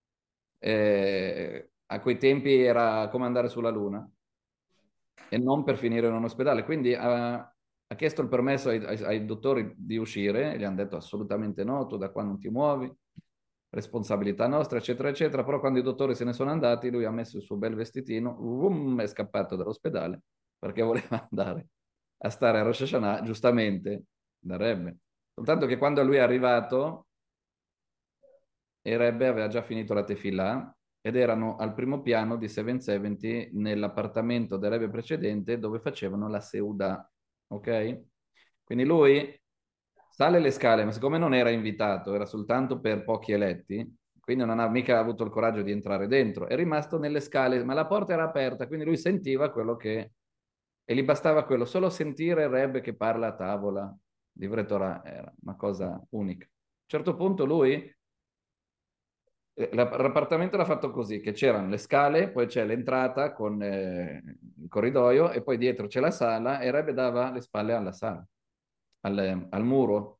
Eh, a quei tempi era come andare sulla Luna e non per finire in un ospedale. Quindi ha, ha chiesto il permesso ai, ai, ai dottori di uscire e gli hanno detto assolutamente no, tu da qua non ti muovi, responsabilità nostra, eccetera, eccetera. Però quando i dottori se ne sono andati, lui ha messo il suo bel vestitino, um, è scappato dall'ospedale perché voleva andare a stare a Rosh Hashanah, giustamente, da Rebbe. Soltanto che quando lui è arrivato, il Rebbe aveva già finito la tefillah ed erano al primo piano di settecentosettanta nell'appartamento del Rebbe precedente dove facevano la Seuda, ok? Quindi lui sale le scale, ma siccome non era invitato, era soltanto per pochi eletti, quindi non ha mica avuto il coraggio di entrare dentro, è rimasto nelle scale, ma la porta era aperta, quindi lui sentiva quello che... E gli bastava quello, solo sentire il Rebbe che parla a tavola, di Torah, era una cosa unica. A un certo punto lui l'appartamento era fatto così, che c'erano le scale, poi c'è l'entrata con eh, il corridoio e poi dietro c'è la sala e Rebbe dava le spalle alla sala, al, al muro.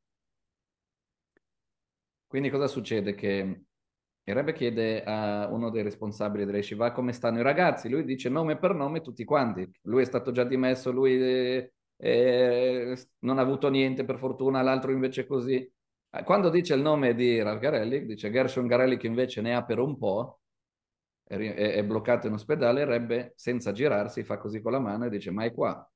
Quindi cosa succede? Che il Rebbe chiede a uno dei responsabili delle Shiva come stanno i ragazzi, lui dice nome per nome tutti quanti, lui è stato già dimesso, lui eh, eh, non ha avuto niente per fortuna, l'altro invece così. Quando dice il nome di Ralph Garelli, dice Gershon Garelli che invece ne ha per un po', è, è bloccato in ospedale, Rebbe senza girarsi fa così con la mano e dice ma è qua.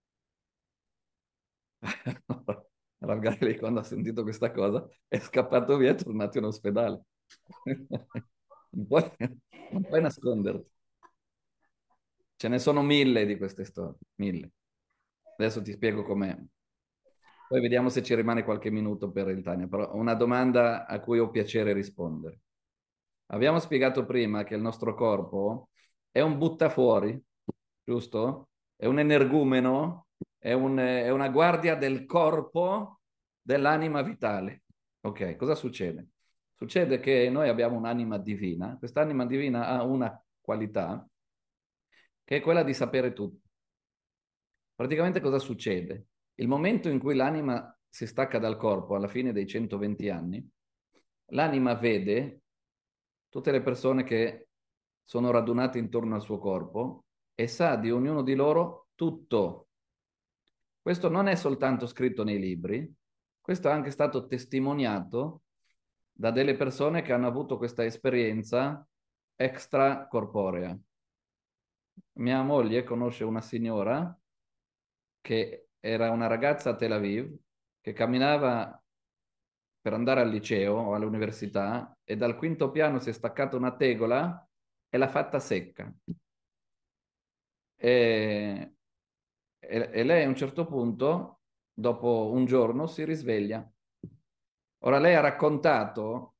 Ralph Garelli quando ha sentito questa cosa è scappato via e è tornato in ospedale. Non puoi, non puoi nasconderti. Ce ne sono mille di queste storie, mille. Adesso ti spiego com'è. Poi vediamo se ci rimane qualche minuto per il Tania, però una domanda a cui ho piacere rispondere. Abbiamo spiegato prima che il nostro corpo è un buttafuori, giusto? È un energumeno, è, un, è una guardia del corpo dell'anima vitale. Ok, cosa succede? Succede che noi abbiamo un'anima divina, quest'anima divina ha una qualità che è quella di sapere tutto. Praticamente cosa succede? Il momento in cui l'anima si stacca dal corpo alla fine dei centoventi anni, l'anima vede tutte le persone che sono radunate intorno al suo corpo e sa di ognuno di loro tutto. Questo non è soltanto scritto nei libri, questo è anche stato testimoniato da delle persone che hanno avuto questa esperienza extracorporea. Mia moglie conosce una signora che era una ragazza a Tel Aviv che camminava per andare al liceo o all'università e dal quinto piano si è staccata una tegola e l'ha fatta secca. E, e, e lei a un certo punto, dopo un giorno, si risveglia. Ora lei ha raccontato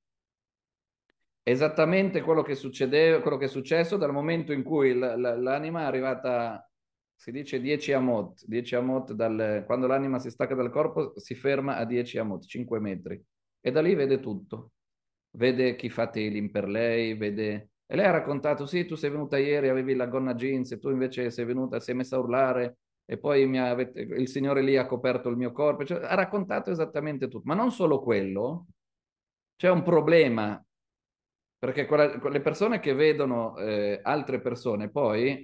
esattamente quello che succedeva, quello che è successo dal momento in cui l'anima è arrivata, si dice dieci amot, dieci amot dal, quando l'anima si stacca dal corpo si ferma a dieci amot, cinque metri, e da lì vede tutto. Vede chi fa tailing per lei, vede... E lei ha raccontato, sì, tu sei venuta ieri, avevi la gonna jeans, e tu invece sei venuta, sei messa a urlare, e poi mi avete... il signore lì ha coperto il mio corpo. Cioè, ha raccontato esattamente tutto. Ma non solo quello, c'è un problema perché quella, le persone che vedono eh, altre persone poi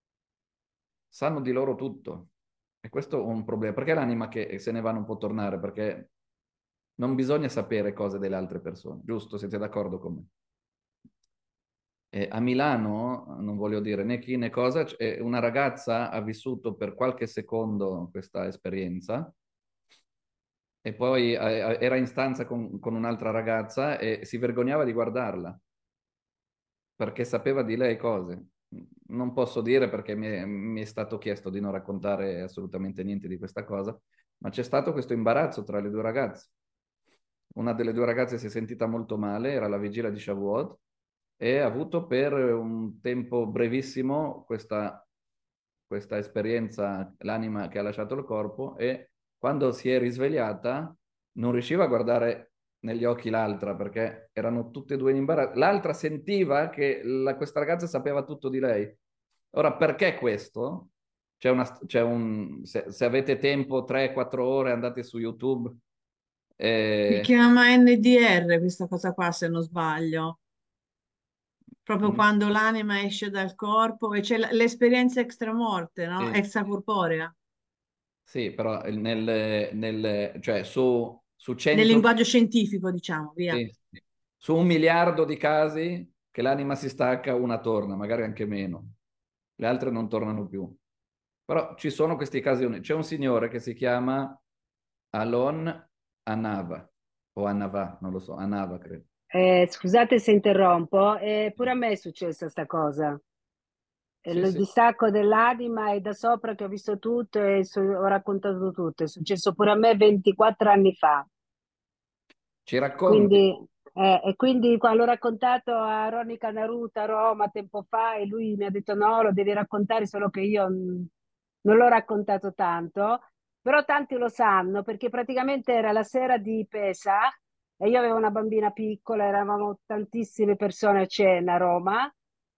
sanno di loro tutto. E questo è un problema. Perché l'anima che se ne va non può tornare? Perché non bisogna sapere cose delle altre persone, giusto? Siete d'accordo con me? E a Milano, non voglio dire né chi né cosa, una ragazza ha vissuto per qualche secondo questa esperienza e poi eh, era in stanza con, con un'altra ragazza e si vergognava di guardarla perché sapeva di lei cose. Non posso dire perché mi è, mi è stato chiesto di non raccontare assolutamente niente di questa cosa, ma c'è stato questo imbarazzo tra le due ragazze. Una delle due ragazze si è sentita molto male, era la vigilia di Shavuot, e ha avuto per un tempo brevissimo questa, questa esperienza, l'anima che ha lasciato il corpo, e quando si è risvegliata non riusciva a guardare negli occhi l'altra perché erano tutte e due in imbarazzo. L'altra sentiva che la, questa ragazza sapeva tutto di lei. Ora, perché questo? C'è una, c'è un, se, se avete tempo, tre quattro ore, andate su YouTube. Si Eh, chiama N D R questa cosa qua, se non sbaglio. Proprio mm, quando l'anima esce dal corpo e c'è l- l'esperienza extramorte, no? sì, Extracorporea. sì, però nel, nel, cioè su, su Nel cento, linguaggio scientifico, diciamo, via. sì, sì. Su un miliardo di casi che l'anima si stacca, una torna, magari anche meno. Le altre non tornano più. Però ci sono questi casi unici. C'è un signore che si chiama Alon Anava, o Anava, non lo so, Anava credo. Eh, scusate se interrompo, eh, pure a me è successa sta cosa. Sì, Il sì. distacco dell'anima è da sopra che ho visto tutto e so- ho raccontato tutto. È successo pure a me ventiquattro anni fa. Ci racconti? Quindi, eh, e quindi quando l'ho raccontato a Ronny Canaruta a Roma tempo fa e lui mi ha detto no, lo devi raccontare, solo che io mh, non l'ho raccontato tanto, però tanti lo sanno perché praticamente era la sera di Pesach e io avevo una bambina piccola, eravamo tantissime persone a cena a Roma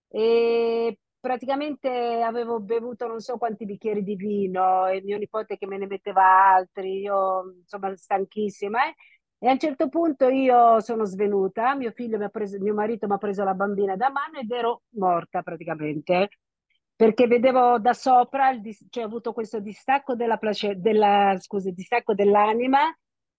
e praticamente avevo bevuto non so quanti bicchieri di vino e mio nipote che me ne metteva altri, io insomma stanchissima. eh. E a un certo punto io sono svenuta, mio figlio mi ha preso, mio marito mi ha preso la bambina da mano ed ero morta praticamente, perché vedevo da sopra, il dis- cioè ho avuto questo distacco della, place- della, scusi, distacco dell'anima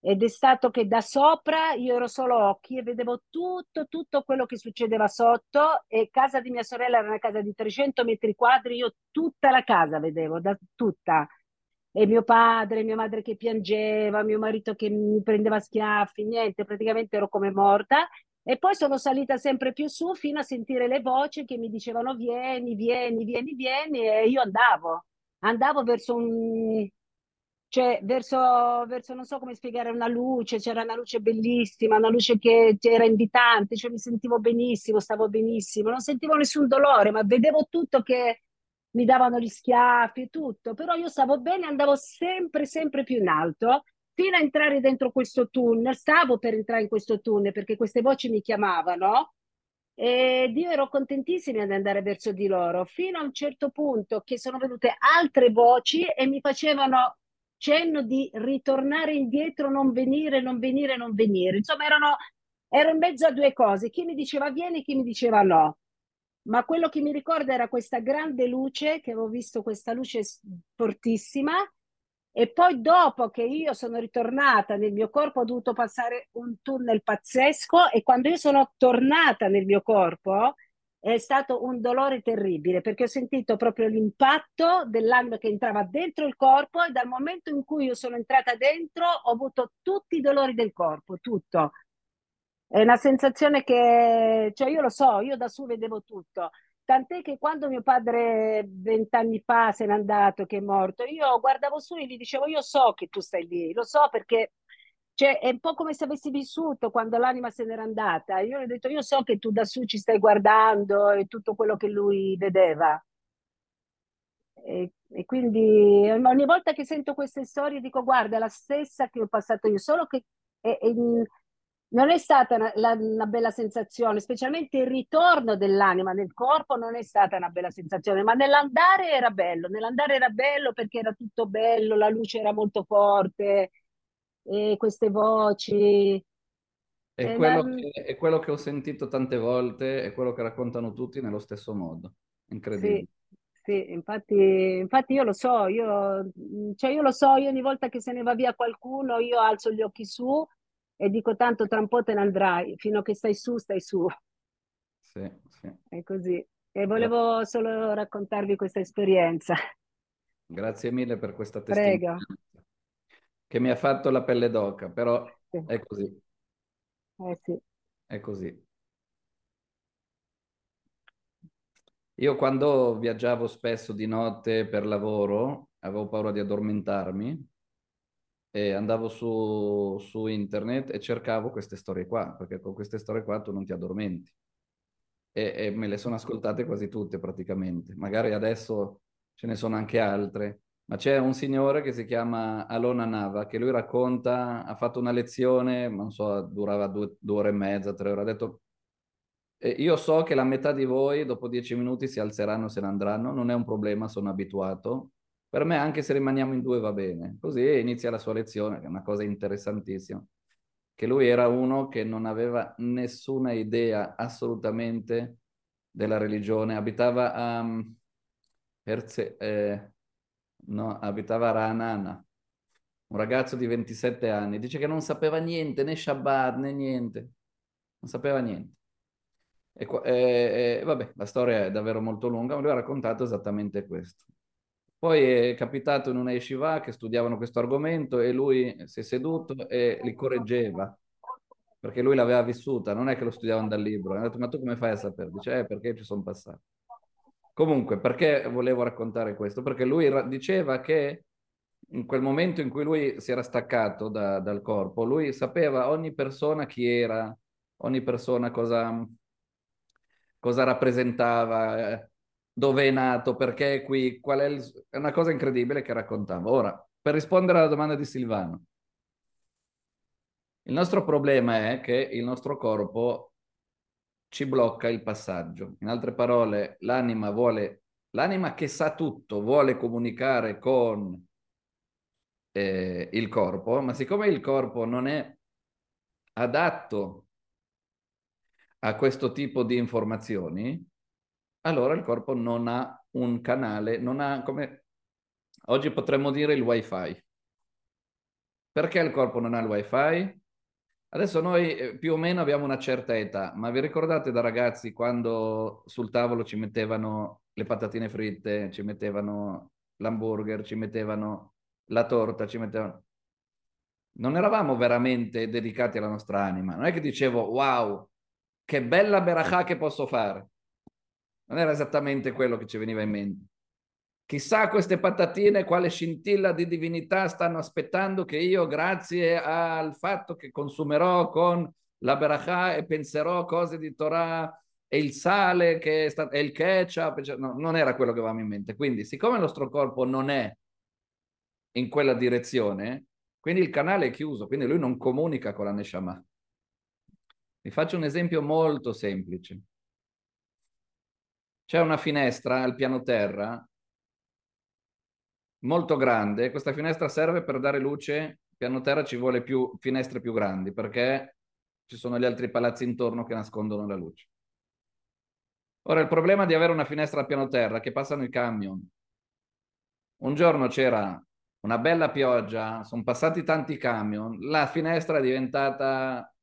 ed è stato che da sopra io ero solo occhi e vedevo tutto, tutto quello che succedeva sotto, e casa di mia sorella era una casa di trecento metri quadri, io tutta la casa vedevo, da, tutta. E mio padre, mia madre che piangeva, mio marito che mi prendeva a schiaffi, niente, praticamente ero come morta. E poi sono salita sempre più su fino a sentire le voci che mi dicevano vieni, vieni, vieni, vieni, e io andavo. Andavo verso un, cioè verso, verso, non so come spiegare, una luce, c'era una luce bellissima, una luce che era invitante, cioè mi sentivo benissimo, stavo benissimo, non sentivo nessun dolore, ma vedevo tutto che mi davano gli schiaffi e tutto, però io stavo bene, andavo sempre, sempre più in alto, fino a entrare dentro questo tunnel, stavo per entrare in questo tunnel perché queste voci mi chiamavano. Ed io ero contentissima di andare verso di loro, fino a un certo punto che sono venute altre voci e mi facevano cenno di ritornare indietro, non venire, non venire, non venire. Insomma, erano, ero in mezzo a due cose, chi mi diceva vieni, chi mi diceva no. Ma quello che mi ricorda era questa grande luce, che avevo visto questa luce s- fortissima, e poi dopo che io sono ritornata nel mio corpo ho dovuto passare un tunnel pazzesco, e quando io sono tornata nel mio corpo è stato un dolore terribile perché ho sentito proprio l'impatto dell'anima che entrava dentro il corpo, e dal momento in cui io sono entrata dentro ho avuto tutti i dolori del corpo, tutto. È una sensazione che, cioè io lo so, io da su vedevo tutto. Tant'è che quando mio padre vent'anni fa se n'è andato, che è morto, io guardavo su e gli dicevo, io so che tu stai lì, lo so perché cioè, è un po' come se avessi vissuto quando l'anima se n'era andata. Io gli ho detto, io so che tu da su ci stai guardando e tutto quello che lui vedeva. E, e quindi ogni volta che sento queste storie dico, guarda, è la stessa che ho passato io, solo che è- è- non è stata una, la- una bella sensazione, specialmente il ritorno dell'anima nel corpo non è stata una bella sensazione, ma nell'andare era bello, nell'andare era bello perché era tutto bello, la luce era molto forte, e queste voci. È E la- quello che, è quello che ho sentito tante volte, è quello che raccontano tutti nello stesso modo. Sì, Incredibile. sì, infatti, infatti io lo so, io, cioè io lo so, io ogni volta che se ne va via qualcuno, io alzo gli occhi su e dico tanto tra un po' te ne andrai, fino a che stai su, stai su, Sì, sì. è così. E Gra- volevo solo raccontarvi questa esperienza. Grazie mille per questa Prego. testimonianza che mi ha fatto la pelle d'oca, però Sì, è così, eh sì. è così. Io quando viaggiavo spesso di notte per lavoro, avevo paura di addormentarmi e andavo su, su internet e cercavo queste storie qua, perché con queste storie qua tu non ti addormenti. E, e me le sono ascoltate quasi tutte praticamente. Magari adesso ce ne sono anche altre, ma c'è un signore che si chiama Alona Nava, che lui racconta, ha fatto una lezione, non so, durava due, due ore e mezza, tre ore, ha detto eh, io so che la metà di voi dopo dieci minuti si alzeranno e se ne andranno, non è un problema, sono abituato. Per me anche se rimaniamo in due va bene. Così inizia la sua lezione, che è una cosa interessantissima. Che lui era uno che non aveva nessuna idea assolutamente della religione, abitava a mm, Herze- eh, no, abitava a Ra'anana, un ragazzo di ventisette anni, dice che non sapeva niente, né Shabbat né niente, non sapeva niente. E, qua- e- e vabbè, la storia è davvero molto lunga, ma lui ha raccontato esattamente questo. Poi è capitato in una yeshiva che studiavano questo argomento e lui si è seduto e li correggeva, perché lui l'aveva vissuta, non è che lo studiavano dal libro. E ha detto, ma tu come fai a sapere? Dice, eh, perché ci sono passato. Comunque, perché volevo raccontare questo? Perché lui ra- diceva che in quel momento in cui lui si era staccato da- dal corpo, lui sapeva ogni persona chi era, ogni persona cosa, cosa rappresentava, eh, dove è nato, perché è qui, qual è il... È una cosa incredibile che raccontava. Ora, per rispondere alla domanda di Silvano, il nostro problema è che il nostro corpo ci blocca il passaggio. In altre parole, l'anima vuole, l'anima che sa tutto, vuole comunicare con eh, il corpo, ma siccome il corpo non è adatto a questo tipo di informazioni, allora il corpo non ha un canale, non ha come oggi potremmo dire il wifi. Perché il corpo non ha il wifi? Adesso noi eh, più o meno abbiamo una certa età, ma vi ricordate da ragazzi quando sul tavolo ci mettevano le patatine fritte, ci mettevano l'hamburger, ci mettevano la torta, ci mettevano... Non eravamo veramente dedicati alla nostra anima. Non è che dicevo, wow, che bella berachà che posso fare. Non era esattamente quello che ci veniva in mente. Chissà queste patatine quale scintilla di divinità stanno aspettando che io, grazie al fatto che consumerò con la berachà e penserò cose di Torah e il sale che è stato, e il ketchup, cioè, no, non era quello che avevamo in mente. Quindi, siccome il nostro corpo non è in quella direzione, quindi il canale è chiuso, quindi lui non comunica con la Neshama. Vi faccio un esempio molto semplice. C'è una finestra al piano terra molto grande, questa finestra serve per dare luce, piano terra ci vuole più finestre più grandi perché ci sono gli altri palazzi intorno che nascondono la luce. Ora il problema di avere una finestra a piano terra è che passano i camion. Un giorno c'era una bella pioggia, sono passati tanti camion, la finestra è diventata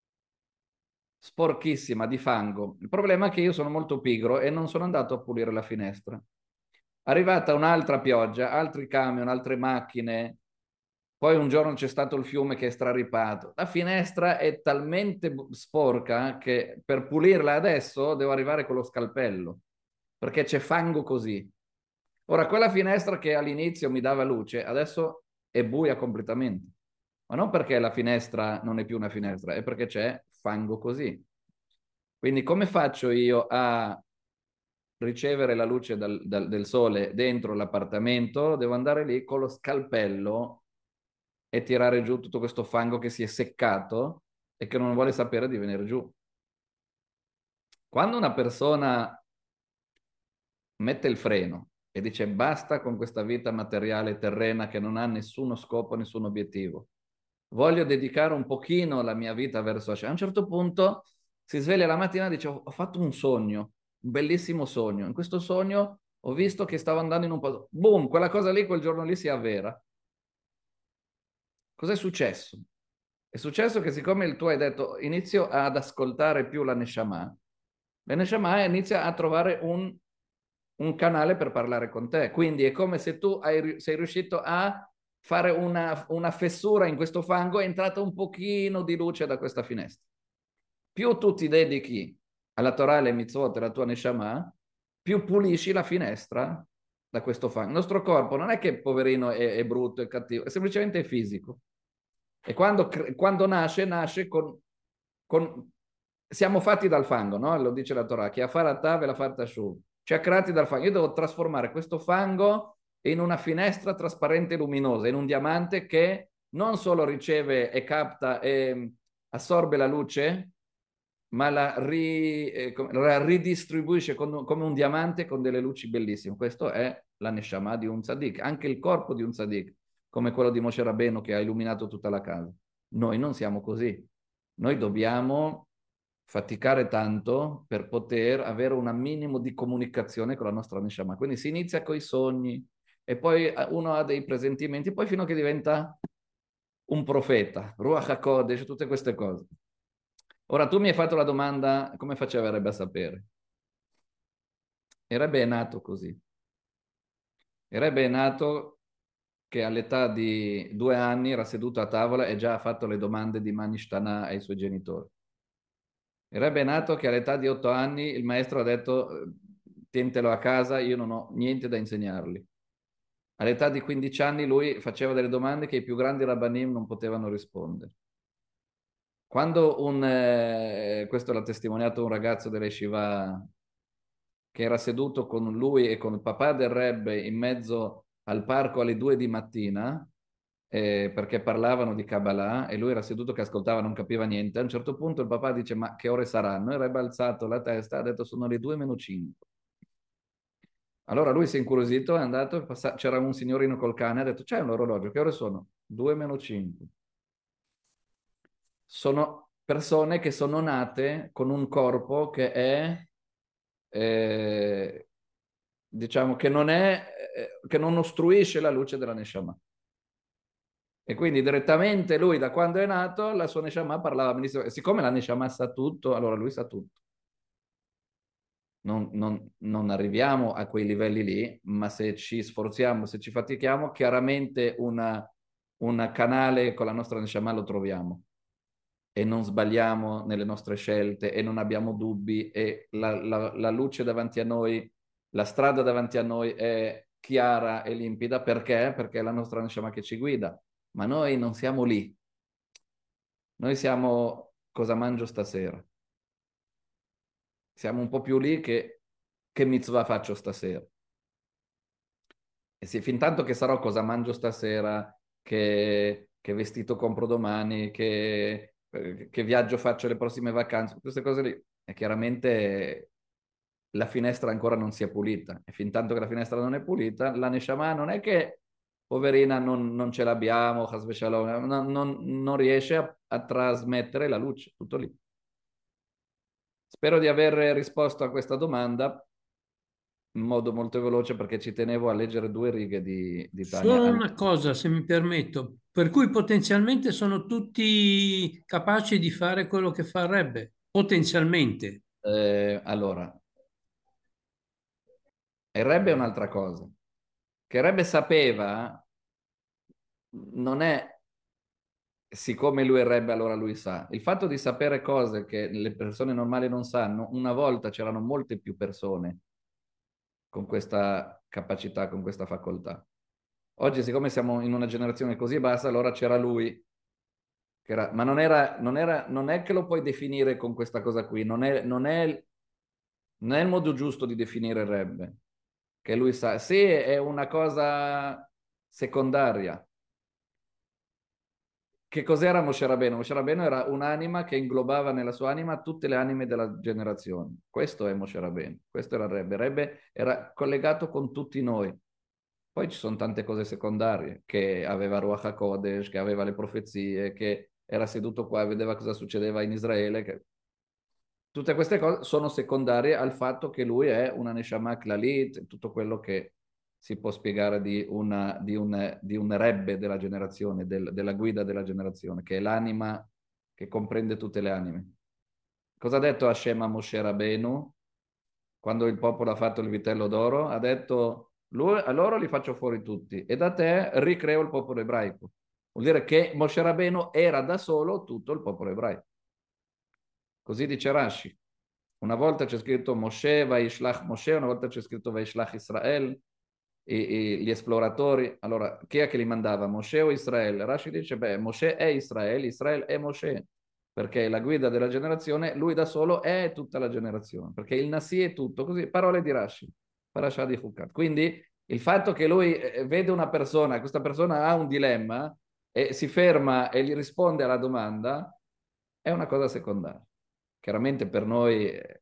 sporchissima di fango. Il problema è che io sono molto pigro e non sono andato a pulire la finestra. Arrivata un'altra pioggia, altri camion, altre macchine, poi un giorno c'è stato il fiume che è straripato. La finestra è talmente sporca che per pulirla adesso devo arrivare con lo scalpello, perché c'è fango così. Ora, quella finestra che all'inizio mi dava luce, adesso è buia completamente. Ma non perché la finestra non è più una finestra, è perché c'è fango così. Quindi come faccio io a ricevere la luce dal, dal, del sole dentro l'appartamento? Devo andare lì con lo scalpello e tirare giù tutto questo fango che si è seccato e che non vuole sapere di venire giù. Quando una persona mette il freno e dice basta con questa vita materiale terrena che non ha nessuno scopo, nessun obiettivo, voglio dedicare un pochino la mia vita verso Hashem. A un certo punto si sveglia la mattina e dice ho fatto un sogno, un bellissimo sogno. In questo sogno ho visto che stavo andando in un posto. Boom, quella cosa lì, quel giorno lì si avvera. Cos'è successo? È successo che siccome il tuo hai detto inizio ad ascoltare più la Neshama, la Neshama inizia a trovare un, un canale per parlare con te. Quindi è come se tu hai, sei riuscito a fare una, una fessura in questo fango, è entrata un pochino di luce da questa finestra. Più tu ti dedichi alla Torah e alle mitzvot e alla tua Neshama, più pulisci la finestra da questo fango. Il nostro corpo non è che poverino è, è brutto, è cattivo, è semplicemente fisico. E quando, quando nasce, nasce con, con... Siamo fatti dal fango, no? Lo dice la Torah, che a farata ve la farta shu. Ci ha creati dal fango. Io devo trasformare questo fango in una finestra trasparente e luminosa, in un diamante che non solo riceve e capta e assorbe la luce, ma la, ri, eh, la ridistribuisce con, come un diamante con delle luci bellissime. Questo è la Neshama di un tzaddik, anche il corpo di un tzaddik, come quello di Moshe Rabbeinu che ha illuminato tutta la casa. Noi non siamo così. Noi dobbiamo faticare tanto per poter avere un minimo di comunicazione con la nostra Neshama. Quindi si inizia con i sogni e poi uno ha dei presentimenti, poi fino a che diventa un profeta, Ruach HaKodesh, tutte queste cose. Ora tu mi hai fatto la domanda come faceva Rebbe a sapere? E Rebbe è nato così. E Rebbe è nato che all'età di due anni era seduto a tavola e già ha fatto le domande di Manishtana ai suoi genitori. E Rebbe è nato che all'età di otto anni il maestro ha detto tientelo a casa, io non ho niente da insegnargli. All'età di quindici anni lui faceva delle domande che i più grandi rabbanim non potevano rispondere. Quando un, eh, questo l'ha testimoniato un ragazzo delle Shiva che era seduto con lui e con il papà del Rebbe in mezzo al parco alle due di mattina, eh, perché parlavano di Kabbalah e lui era seduto che ascoltava, non capiva niente. A un certo punto il papà dice ma che ore saranno? Il Rebbe ha alzato la testa e ha detto sono le due meno cinque. Allora lui si è incuriosito, è andato, c'era un signorino col cane, ha detto c'è un orologio, che ore sono? due meno cinque. Sono persone che sono nate con un corpo che è, eh, diciamo, che non è, eh, che non ostruisce la luce della Neshama. E quindi direttamente lui, da quando è nato, la sua Neshama parlava benissimo. E siccome la Neshama sa tutto, allora lui sa tutto. Non, non- non arriviamo a quei livelli lì, ma se ci sforziamo, se ci fatichiamo, chiaramente una, un canale con la nostra Neshama lo troviamo. E non sbagliamo nelle nostre scelte e non abbiamo dubbi e la, la- la luce davanti a noi, la strada davanti a noi è chiara e limpida. Perché? Perché è la nostra Neshama che ci guida. Ma noi non siamo lì. Noi siamo cosa mangio stasera. Siamo un po' più lì che che mitzvah faccio stasera. E sì, fin tanto che sarò cosa mangio stasera, che, che vestito compro domani, che, eh, che viaggio faccio le prossime vacanze, queste cose lì. E chiaramente la finestra ancora non si è pulita. E fin tanto che la finestra non è pulita, la Neshama non è che, poverina, non, non ce l'abbiamo, Chas v'Shalom, non, non, non riesce a, a trasmettere la luce, tutto lì. Spero di aver risposto a questa domanda in modo molto veloce perché ci tenevo a leggere due righe di, di Tania. Solo una cosa, se mi permetto, per cui potenzialmente sono tutti capaci di fare quello che farebbe, potenzialmente. Eh, allora, il Rebbe è un'altra cosa. Che il Rebbe sapeva non è siccome lui è il Rebbe allora lui sa. Il fatto di sapere cose che le persone normali non sanno, una volta c'erano molte più persone con questa capacità, con questa facoltà. Oggi, siccome siamo in una generazione così bassa, allora c'era lui, che era, ma non era, non era, non è che lo puoi definire con questa cosa qui, non è, non è, non è il modo giusto di definire il Rebbe, che lui sa, sì, è una cosa secondaria. Che cos'era Moshe Rabbeinu? Moshe Rabbeinu era un'anima che inglobava nella sua anima tutte le anime della generazione. Questo è Moshe Rabbeinu, questo era il Rebbe. Il Rebbe era collegato con tutti noi. Poi ci sono tante cose secondarie, che aveva Ruach HaKodesh, che aveva le profezie, che era seduto qua e vedeva cosa succedeva in Israele. Che... Tutte queste cose sono secondarie al fatto che lui è una Neshama Klalit, tutto quello che si può spiegare di, una, di, un, di un Rebbe della generazione, del, della guida della generazione, che è l'anima che comprende tutte le anime. Cosa ha detto Hashem a Moshe Rabbeinu quando il popolo ha fatto il vitello d'oro? Ha detto, lui, a loro li faccio fuori tutti e da te ricreo il popolo ebraico. Vuol dire che Moshe Rabbeinu era da solo tutto il popolo ebraico. Così dice Rashi. Una volta c'è scritto Moshe, Vaishlach Moshe, una volta c'è scritto Vaishlach Israel, e, e gli esploratori. Allora, chi è che li mandava? Moshe o Israele? Rashi dice, beh, Moshe è Israele, Israele è Moshe, perché è la guida della generazione, lui da solo è tutta la generazione, perché il Nasi è tutto, così, parole di Rashi, Parashah di Hukat. Quindi il fatto che lui eh, vede una persona, questa persona ha un dilemma e si ferma e gli risponde alla domanda, è una cosa secondaria. Chiaramente per noi è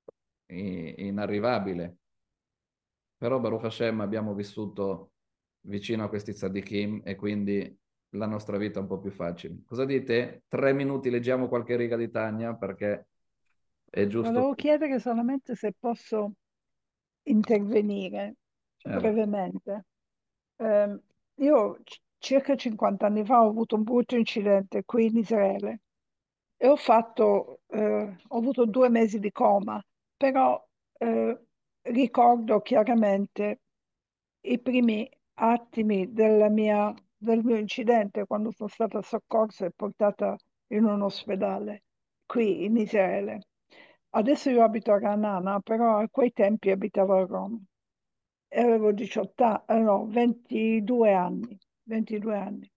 inarrivabile, però Baruch Hashem abbiamo vissuto vicino a questi tzaddikim e quindi la nostra vita è un po' più facile. Cosa dite? Tre minuti leggiamo qualche riga di Tania perché è giusto. Volevo chiedere solamente se posso intervenire Certo. brevemente. Eh, io c- circa cinquanta anni fa ho avuto un brutto incidente qui in Israele e ho fatto, eh, ho avuto due mesi di coma, però eh, ricordo chiaramente i primi attimi della mia- del mio incidente quando sono stata soccorsa e portata in un ospedale qui in Israele. Adesso io abito a Ranana, però a quei tempi abitavo a Roma e avevo diciotto anni, eh, no, ventidue anni, ventidue anni.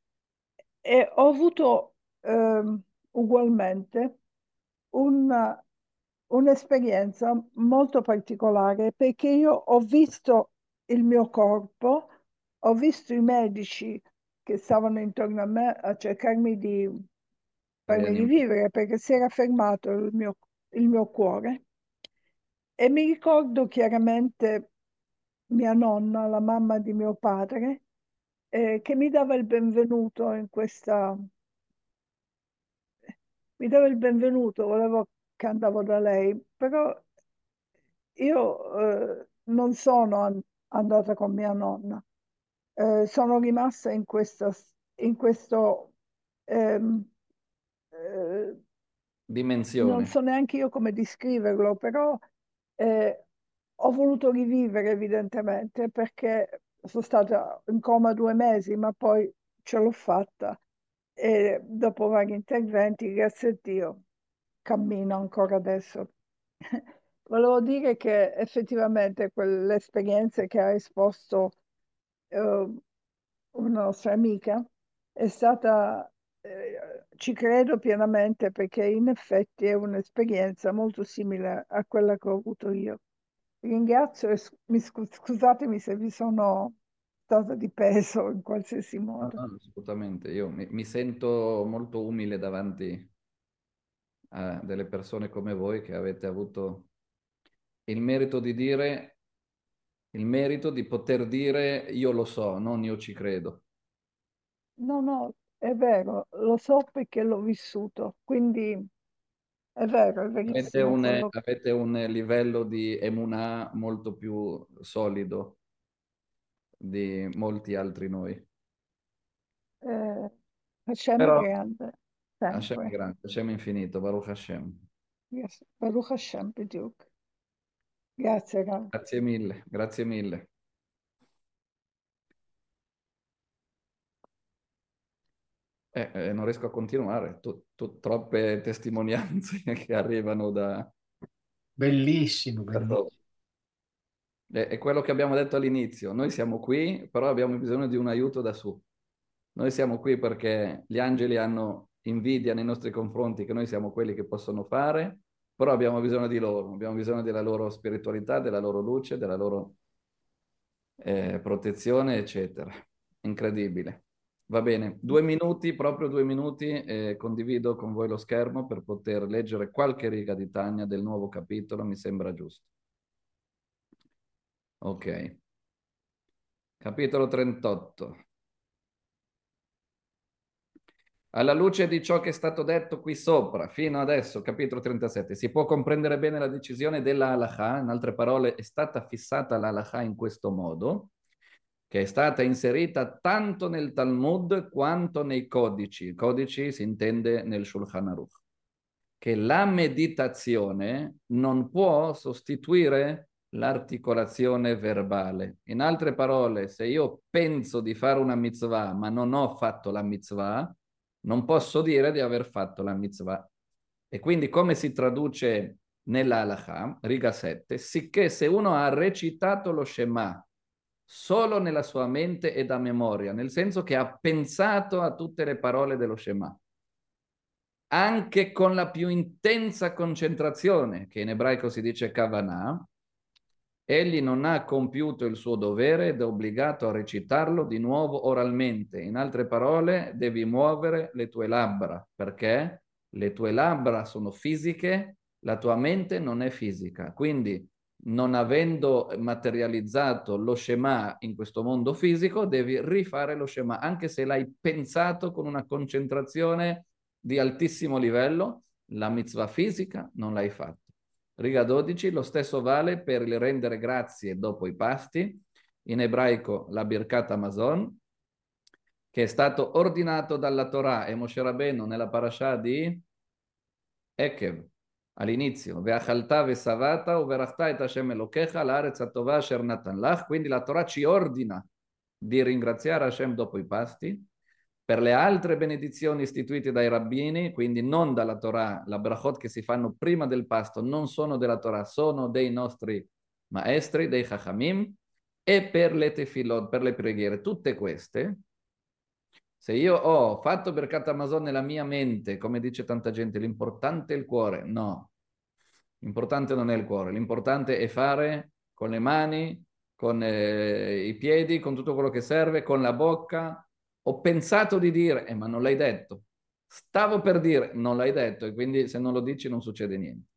E ho avuto ehm, ugualmente una- un'esperienza molto particolare perché io ho visto il mio corpo, ho visto i medici che stavano intorno a me a cercarmi di farmi Rianima. rivivere perché si era fermato il mio, il mio cuore. E mi ricordo chiaramente mia nonna, la mamma di mio padre, eh, che mi dava il benvenuto in questa, mi dava il benvenuto, volevo che andavo da lei, però io eh, non sono an- andata con mia nonna. Eh, sono rimasta in questa, in questo, ehm, eh, Dimensione. non so neanche io come descriverlo, però eh, ho voluto rivivere evidentemente perché sono stata in coma due mesi, ma poi ce l'ho fatta e dopo vari interventi, grazie a Dio, cammino ancora adesso. Volevo dire che effettivamente quelle esperienze che ha esposto eh, una nostra amica è stata, eh, ci credo pienamente perché in effetti è un'esperienza molto simile a quella che ho avuto io. Ringrazio e s- mi scu- scusatemi se vi sono stata di peso in qualsiasi No, modo. no, assolutamente. Io mi, mi sento molto umile davanti a delle persone come voi che avete avuto il merito di dire, il merito di poter dire io lo so, non io ci credo. No, no, è vero, lo so perché l'ho vissuto, quindi è vero, è Avete verissimo un, quello. avete un livello di emunà molto più solido di molti altri noi. Eh, Hashem è Però grande, Hashem è sempre. grande, Hashem è infinito, Baruch Hashem. Yes. Baruch Hashem, בדיוק. Grazie, Rav. Grazie mille, grazie mille. Eh, eh, non riesco a continuare, Tu- tu- troppe testimonianze che arrivano da... Bellissimo, bellissimo. È, è quello che abbiamo detto all'inizio, noi siamo qui, però abbiamo bisogno di un aiuto da su. Noi siamo qui perché gli angeli hanno invidia nei nostri confronti che noi siamo quelli che possono fare, però abbiamo bisogno di loro, abbiamo bisogno della loro spiritualità, della loro luce, della loro eh, protezione, eccetera. Incredibile. Va bene, due minuti, proprio due minuti, e condivido con voi lo schermo per poter leggere qualche riga di Tania del nuovo capitolo, mi sembra giusto. Ok. Capitolo trentotto. Alla luce di ciò che è stato detto qui sopra, fino adesso, capitolo trentasette, si può comprendere bene la decisione della halakha, in altre parole, è stata fissata la halakha in questo modo, che è stata inserita tanto nel Talmud quanto nei codici. Codici si intende nel Shulchan Aruch, che la meditazione non può sostituire l'articolazione verbale. In altre parole, se io penso di fare una mitzvah, ma non ho fatto la mitzvah, non posso dire di aver fatto la mitzvah. E quindi come si traduce nella halakha, riga sette, sicché se uno ha recitato lo Shema solo nella sua mente e da memoria, nel senso che ha pensato a tutte le parole dello Shema, anche con la più intensa concentrazione, che in ebraico si dice kavanah, egli non ha compiuto il suo dovere ed è obbligato a recitarlo di nuovo oralmente. In altre parole, devi muovere le tue labbra, perché le tue labbra sono fisiche, la tua mente non è fisica. Quindi, non avendo materializzato lo Shema in questo mondo fisico, devi rifare lo Shema, anche se l'hai pensato con una concentrazione di altissimo livello, la mitzvah fisica non l'hai fatta. Riga dodici, lo stesso vale per il rendere grazie dopo i pasti, in ebraico la Birkat Hamazon, che è stato ordinato dalla Torah e Moshe Rabbeinu nella parasha di Ekev, all'inizio, Ve'achalta ve'savata uverachta et Hashem Elokecha la'aretz hatova asher natan lach, quindi la Torah ci ordina di ringraziare Hashem dopo i pasti. Per le altre benedizioni istituite dai rabbini, quindi non dalla Torah, la brachot che si fanno prima del pasto non sono della Torah, sono dei nostri maestri, dei chachamim, e per le tefilot, per le preghiere. Tutte queste, se io ho fatto Birkat Hamazon nella mia mente, come dice tanta gente, l'importante è il cuore. No, l'importante non è il cuore, l'importante è fare con le mani, con eh, i piedi, con tutto quello che serve, con la bocca. Ho pensato di dire, eh, ma non l'hai detto. Stavo per dire, non l'hai detto, e quindi se non lo dici non succede niente.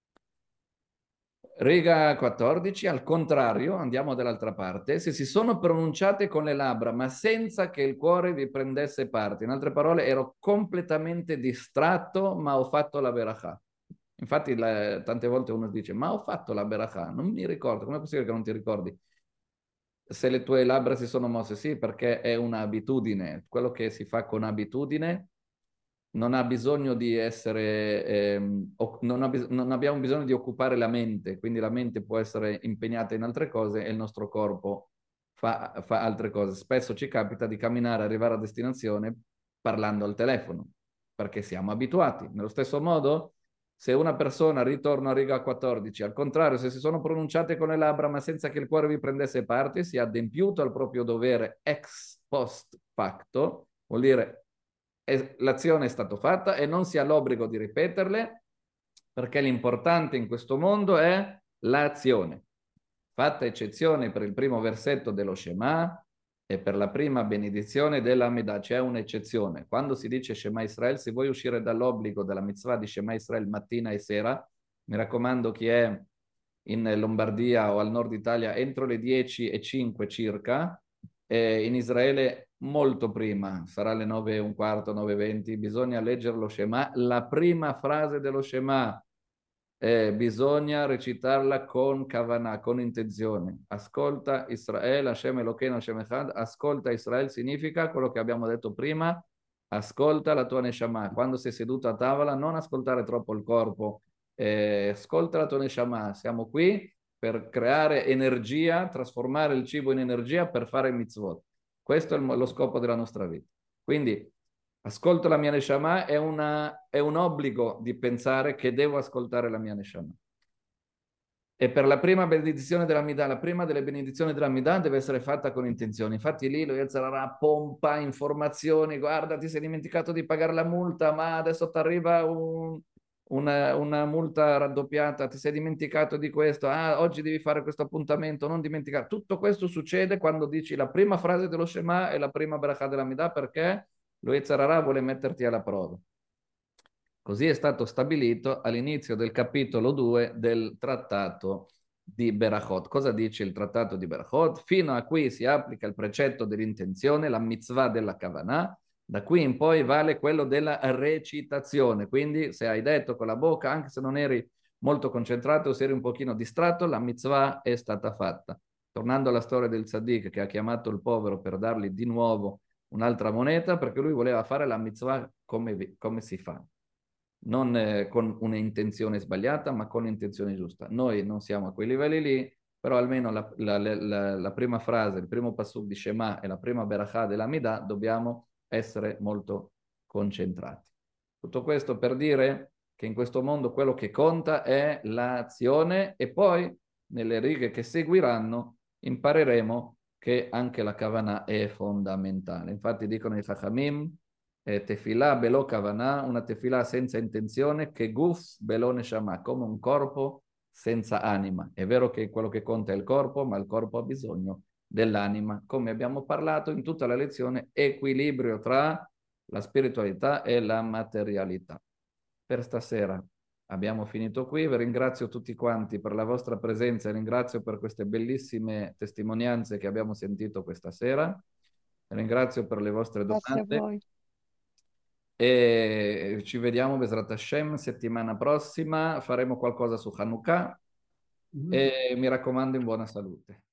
Riga quattordici, al contrario, andiamo dall'altra parte, se si sono pronunciate con le labbra, ma senza che il cuore vi prendesse parte. In altre parole, ero completamente distratto, ma ho fatto la berachà. Infatti, la, tante volte uno dice, ma ho fatto la berachà, non mi ricordo, come è possibile che non ti ricordi? Se le tue labbra si sono mosse, sì, perché è un'abitudine. Quello che si fa con abitudine non ha bisogno di essere, ehm, o- non, ha bis- non abbiamo bisogno di occupare la mente, quindi la mente può essere impegnata in altre cose e il nostro corpo fa, fa altre cose. Spesso ci capita di camminare, arrivare a destinazione parlando al telefono, perché siamo abituati. Nello stesso modo, se una persona ritorna a riga quattordici, al contrario, se si sono pronunciate con le labbra ma senza che il cuore vi prendesse parte, si è adempiuto al proprio dovere ex post facto, vuol dire è- l'azione è stata fatta e non si ha l'obbligo di ripeterle, perché l'importante in questo mondo è l'azione. Fatta eccezione per il primo versetto dello Shema e per la prima benedizione della Amidah, c'è un'eccezione. Quando si dice Shema Israel, se vuoi uscire dall'obbligo della mitzvah di Shema Israel mattina e sera, mi raccomando chi è in Lombardia o al nord Italia entro le dieci e cinque circa, eh, in Israele molto prima, sarà alle nove e un quarto, nove e venti, bisogna leggere lo Shema, la prima frase dello Shema, eh, bisogna recitarla con kavanah, con intenzione. Ascolta Israele, Hashem Elokeinu, Hashem Echad, ascolta Israele significa quello che abbiamo detto prima, ascolta la tua neshama. Quando sei seduto a tavola, non ascoltare troppo il corpo, eh, ascolta la tua neshama. Siamo qui per creare energia, trasformare il cibo in energia per fare mitzvot. Questo è il- lo scopo della nostra vita. Quindi ascolto la mia neshama, è, una, è un obbligo di pensare che devo ascoltare la mia neshama. E per la prima benedizione della Midah, la prima delle benedizioni della Midah deve essere fatta con intenzione. Infatti lì lo Yetzirah pompa informazioni, guarda ti sei dimenticato di pagare la multa, ma adesso ti arriva un, una, una multa raddoppiata, ti sei dimenticato di questo, ah oggi devi fare questo appuntamento, non dimenticare. Tutto questo succede quando dici la prima frase dello Shema e la prima bracha della Midah, perché lo Yetzirah vuole metterti alla prova. Così è stato stabilito all'inizio del capitolo due del trattato di Berachot. Cosa dice il trattato di Berachot? Fino a qui si applica il precetto dell'intenzione, la mitzvah della kavanah, da qui in poi vale quello della recitazione. Quindi se hai detto con la bocca, anche se non eri molto concentrato o se eri un pochino distratto, la mitzvah è stata fatta. Tornando alla storia del tzaddik che ha chiamato il povero per dargli di nuovo un'altra moneta, perché lui voleva fare la mitzvah come, come si fa, non eh, con un'intenzione sbagliata, ma con l'intenzione giusta. Noi non siamo a quei livelli lì, però almeno la, la, la, la prima frase, il primo pasuk di Shema e la prima berachà della Midah dobbiamo essere molto concentrati. Tutto questo per dire che in questo mondo quello che conta è l'azione e poi nelle righe che seguiranno impareremo che anche la Kavanah è fondamentale. Infatti dicono i Chachamim, eh, tefilà belo kavanah, una tefilà senza intenzione, che guf belo neshama, come un corpo senza anima. È vero che quello che conta è il corpo, ma il corpo ha bisogno dell'anima. Come abbiamo parlato in tutta la lezione, equilibrio tra la spiritualità e la materialità. Per stasera abbiamo finito qui, vi ringrazio tutti quanti per la vostra presenza e ringrazio per queste bellissime testimonianze che abbiamo sentito questa sera. Ringrazio per le vostre Grazie a domande voi. e ci vediamo Besrat Hashem settimana prossima, faremo qualcosa su Hanukkah Mhm. e mi raccomando in buona salute.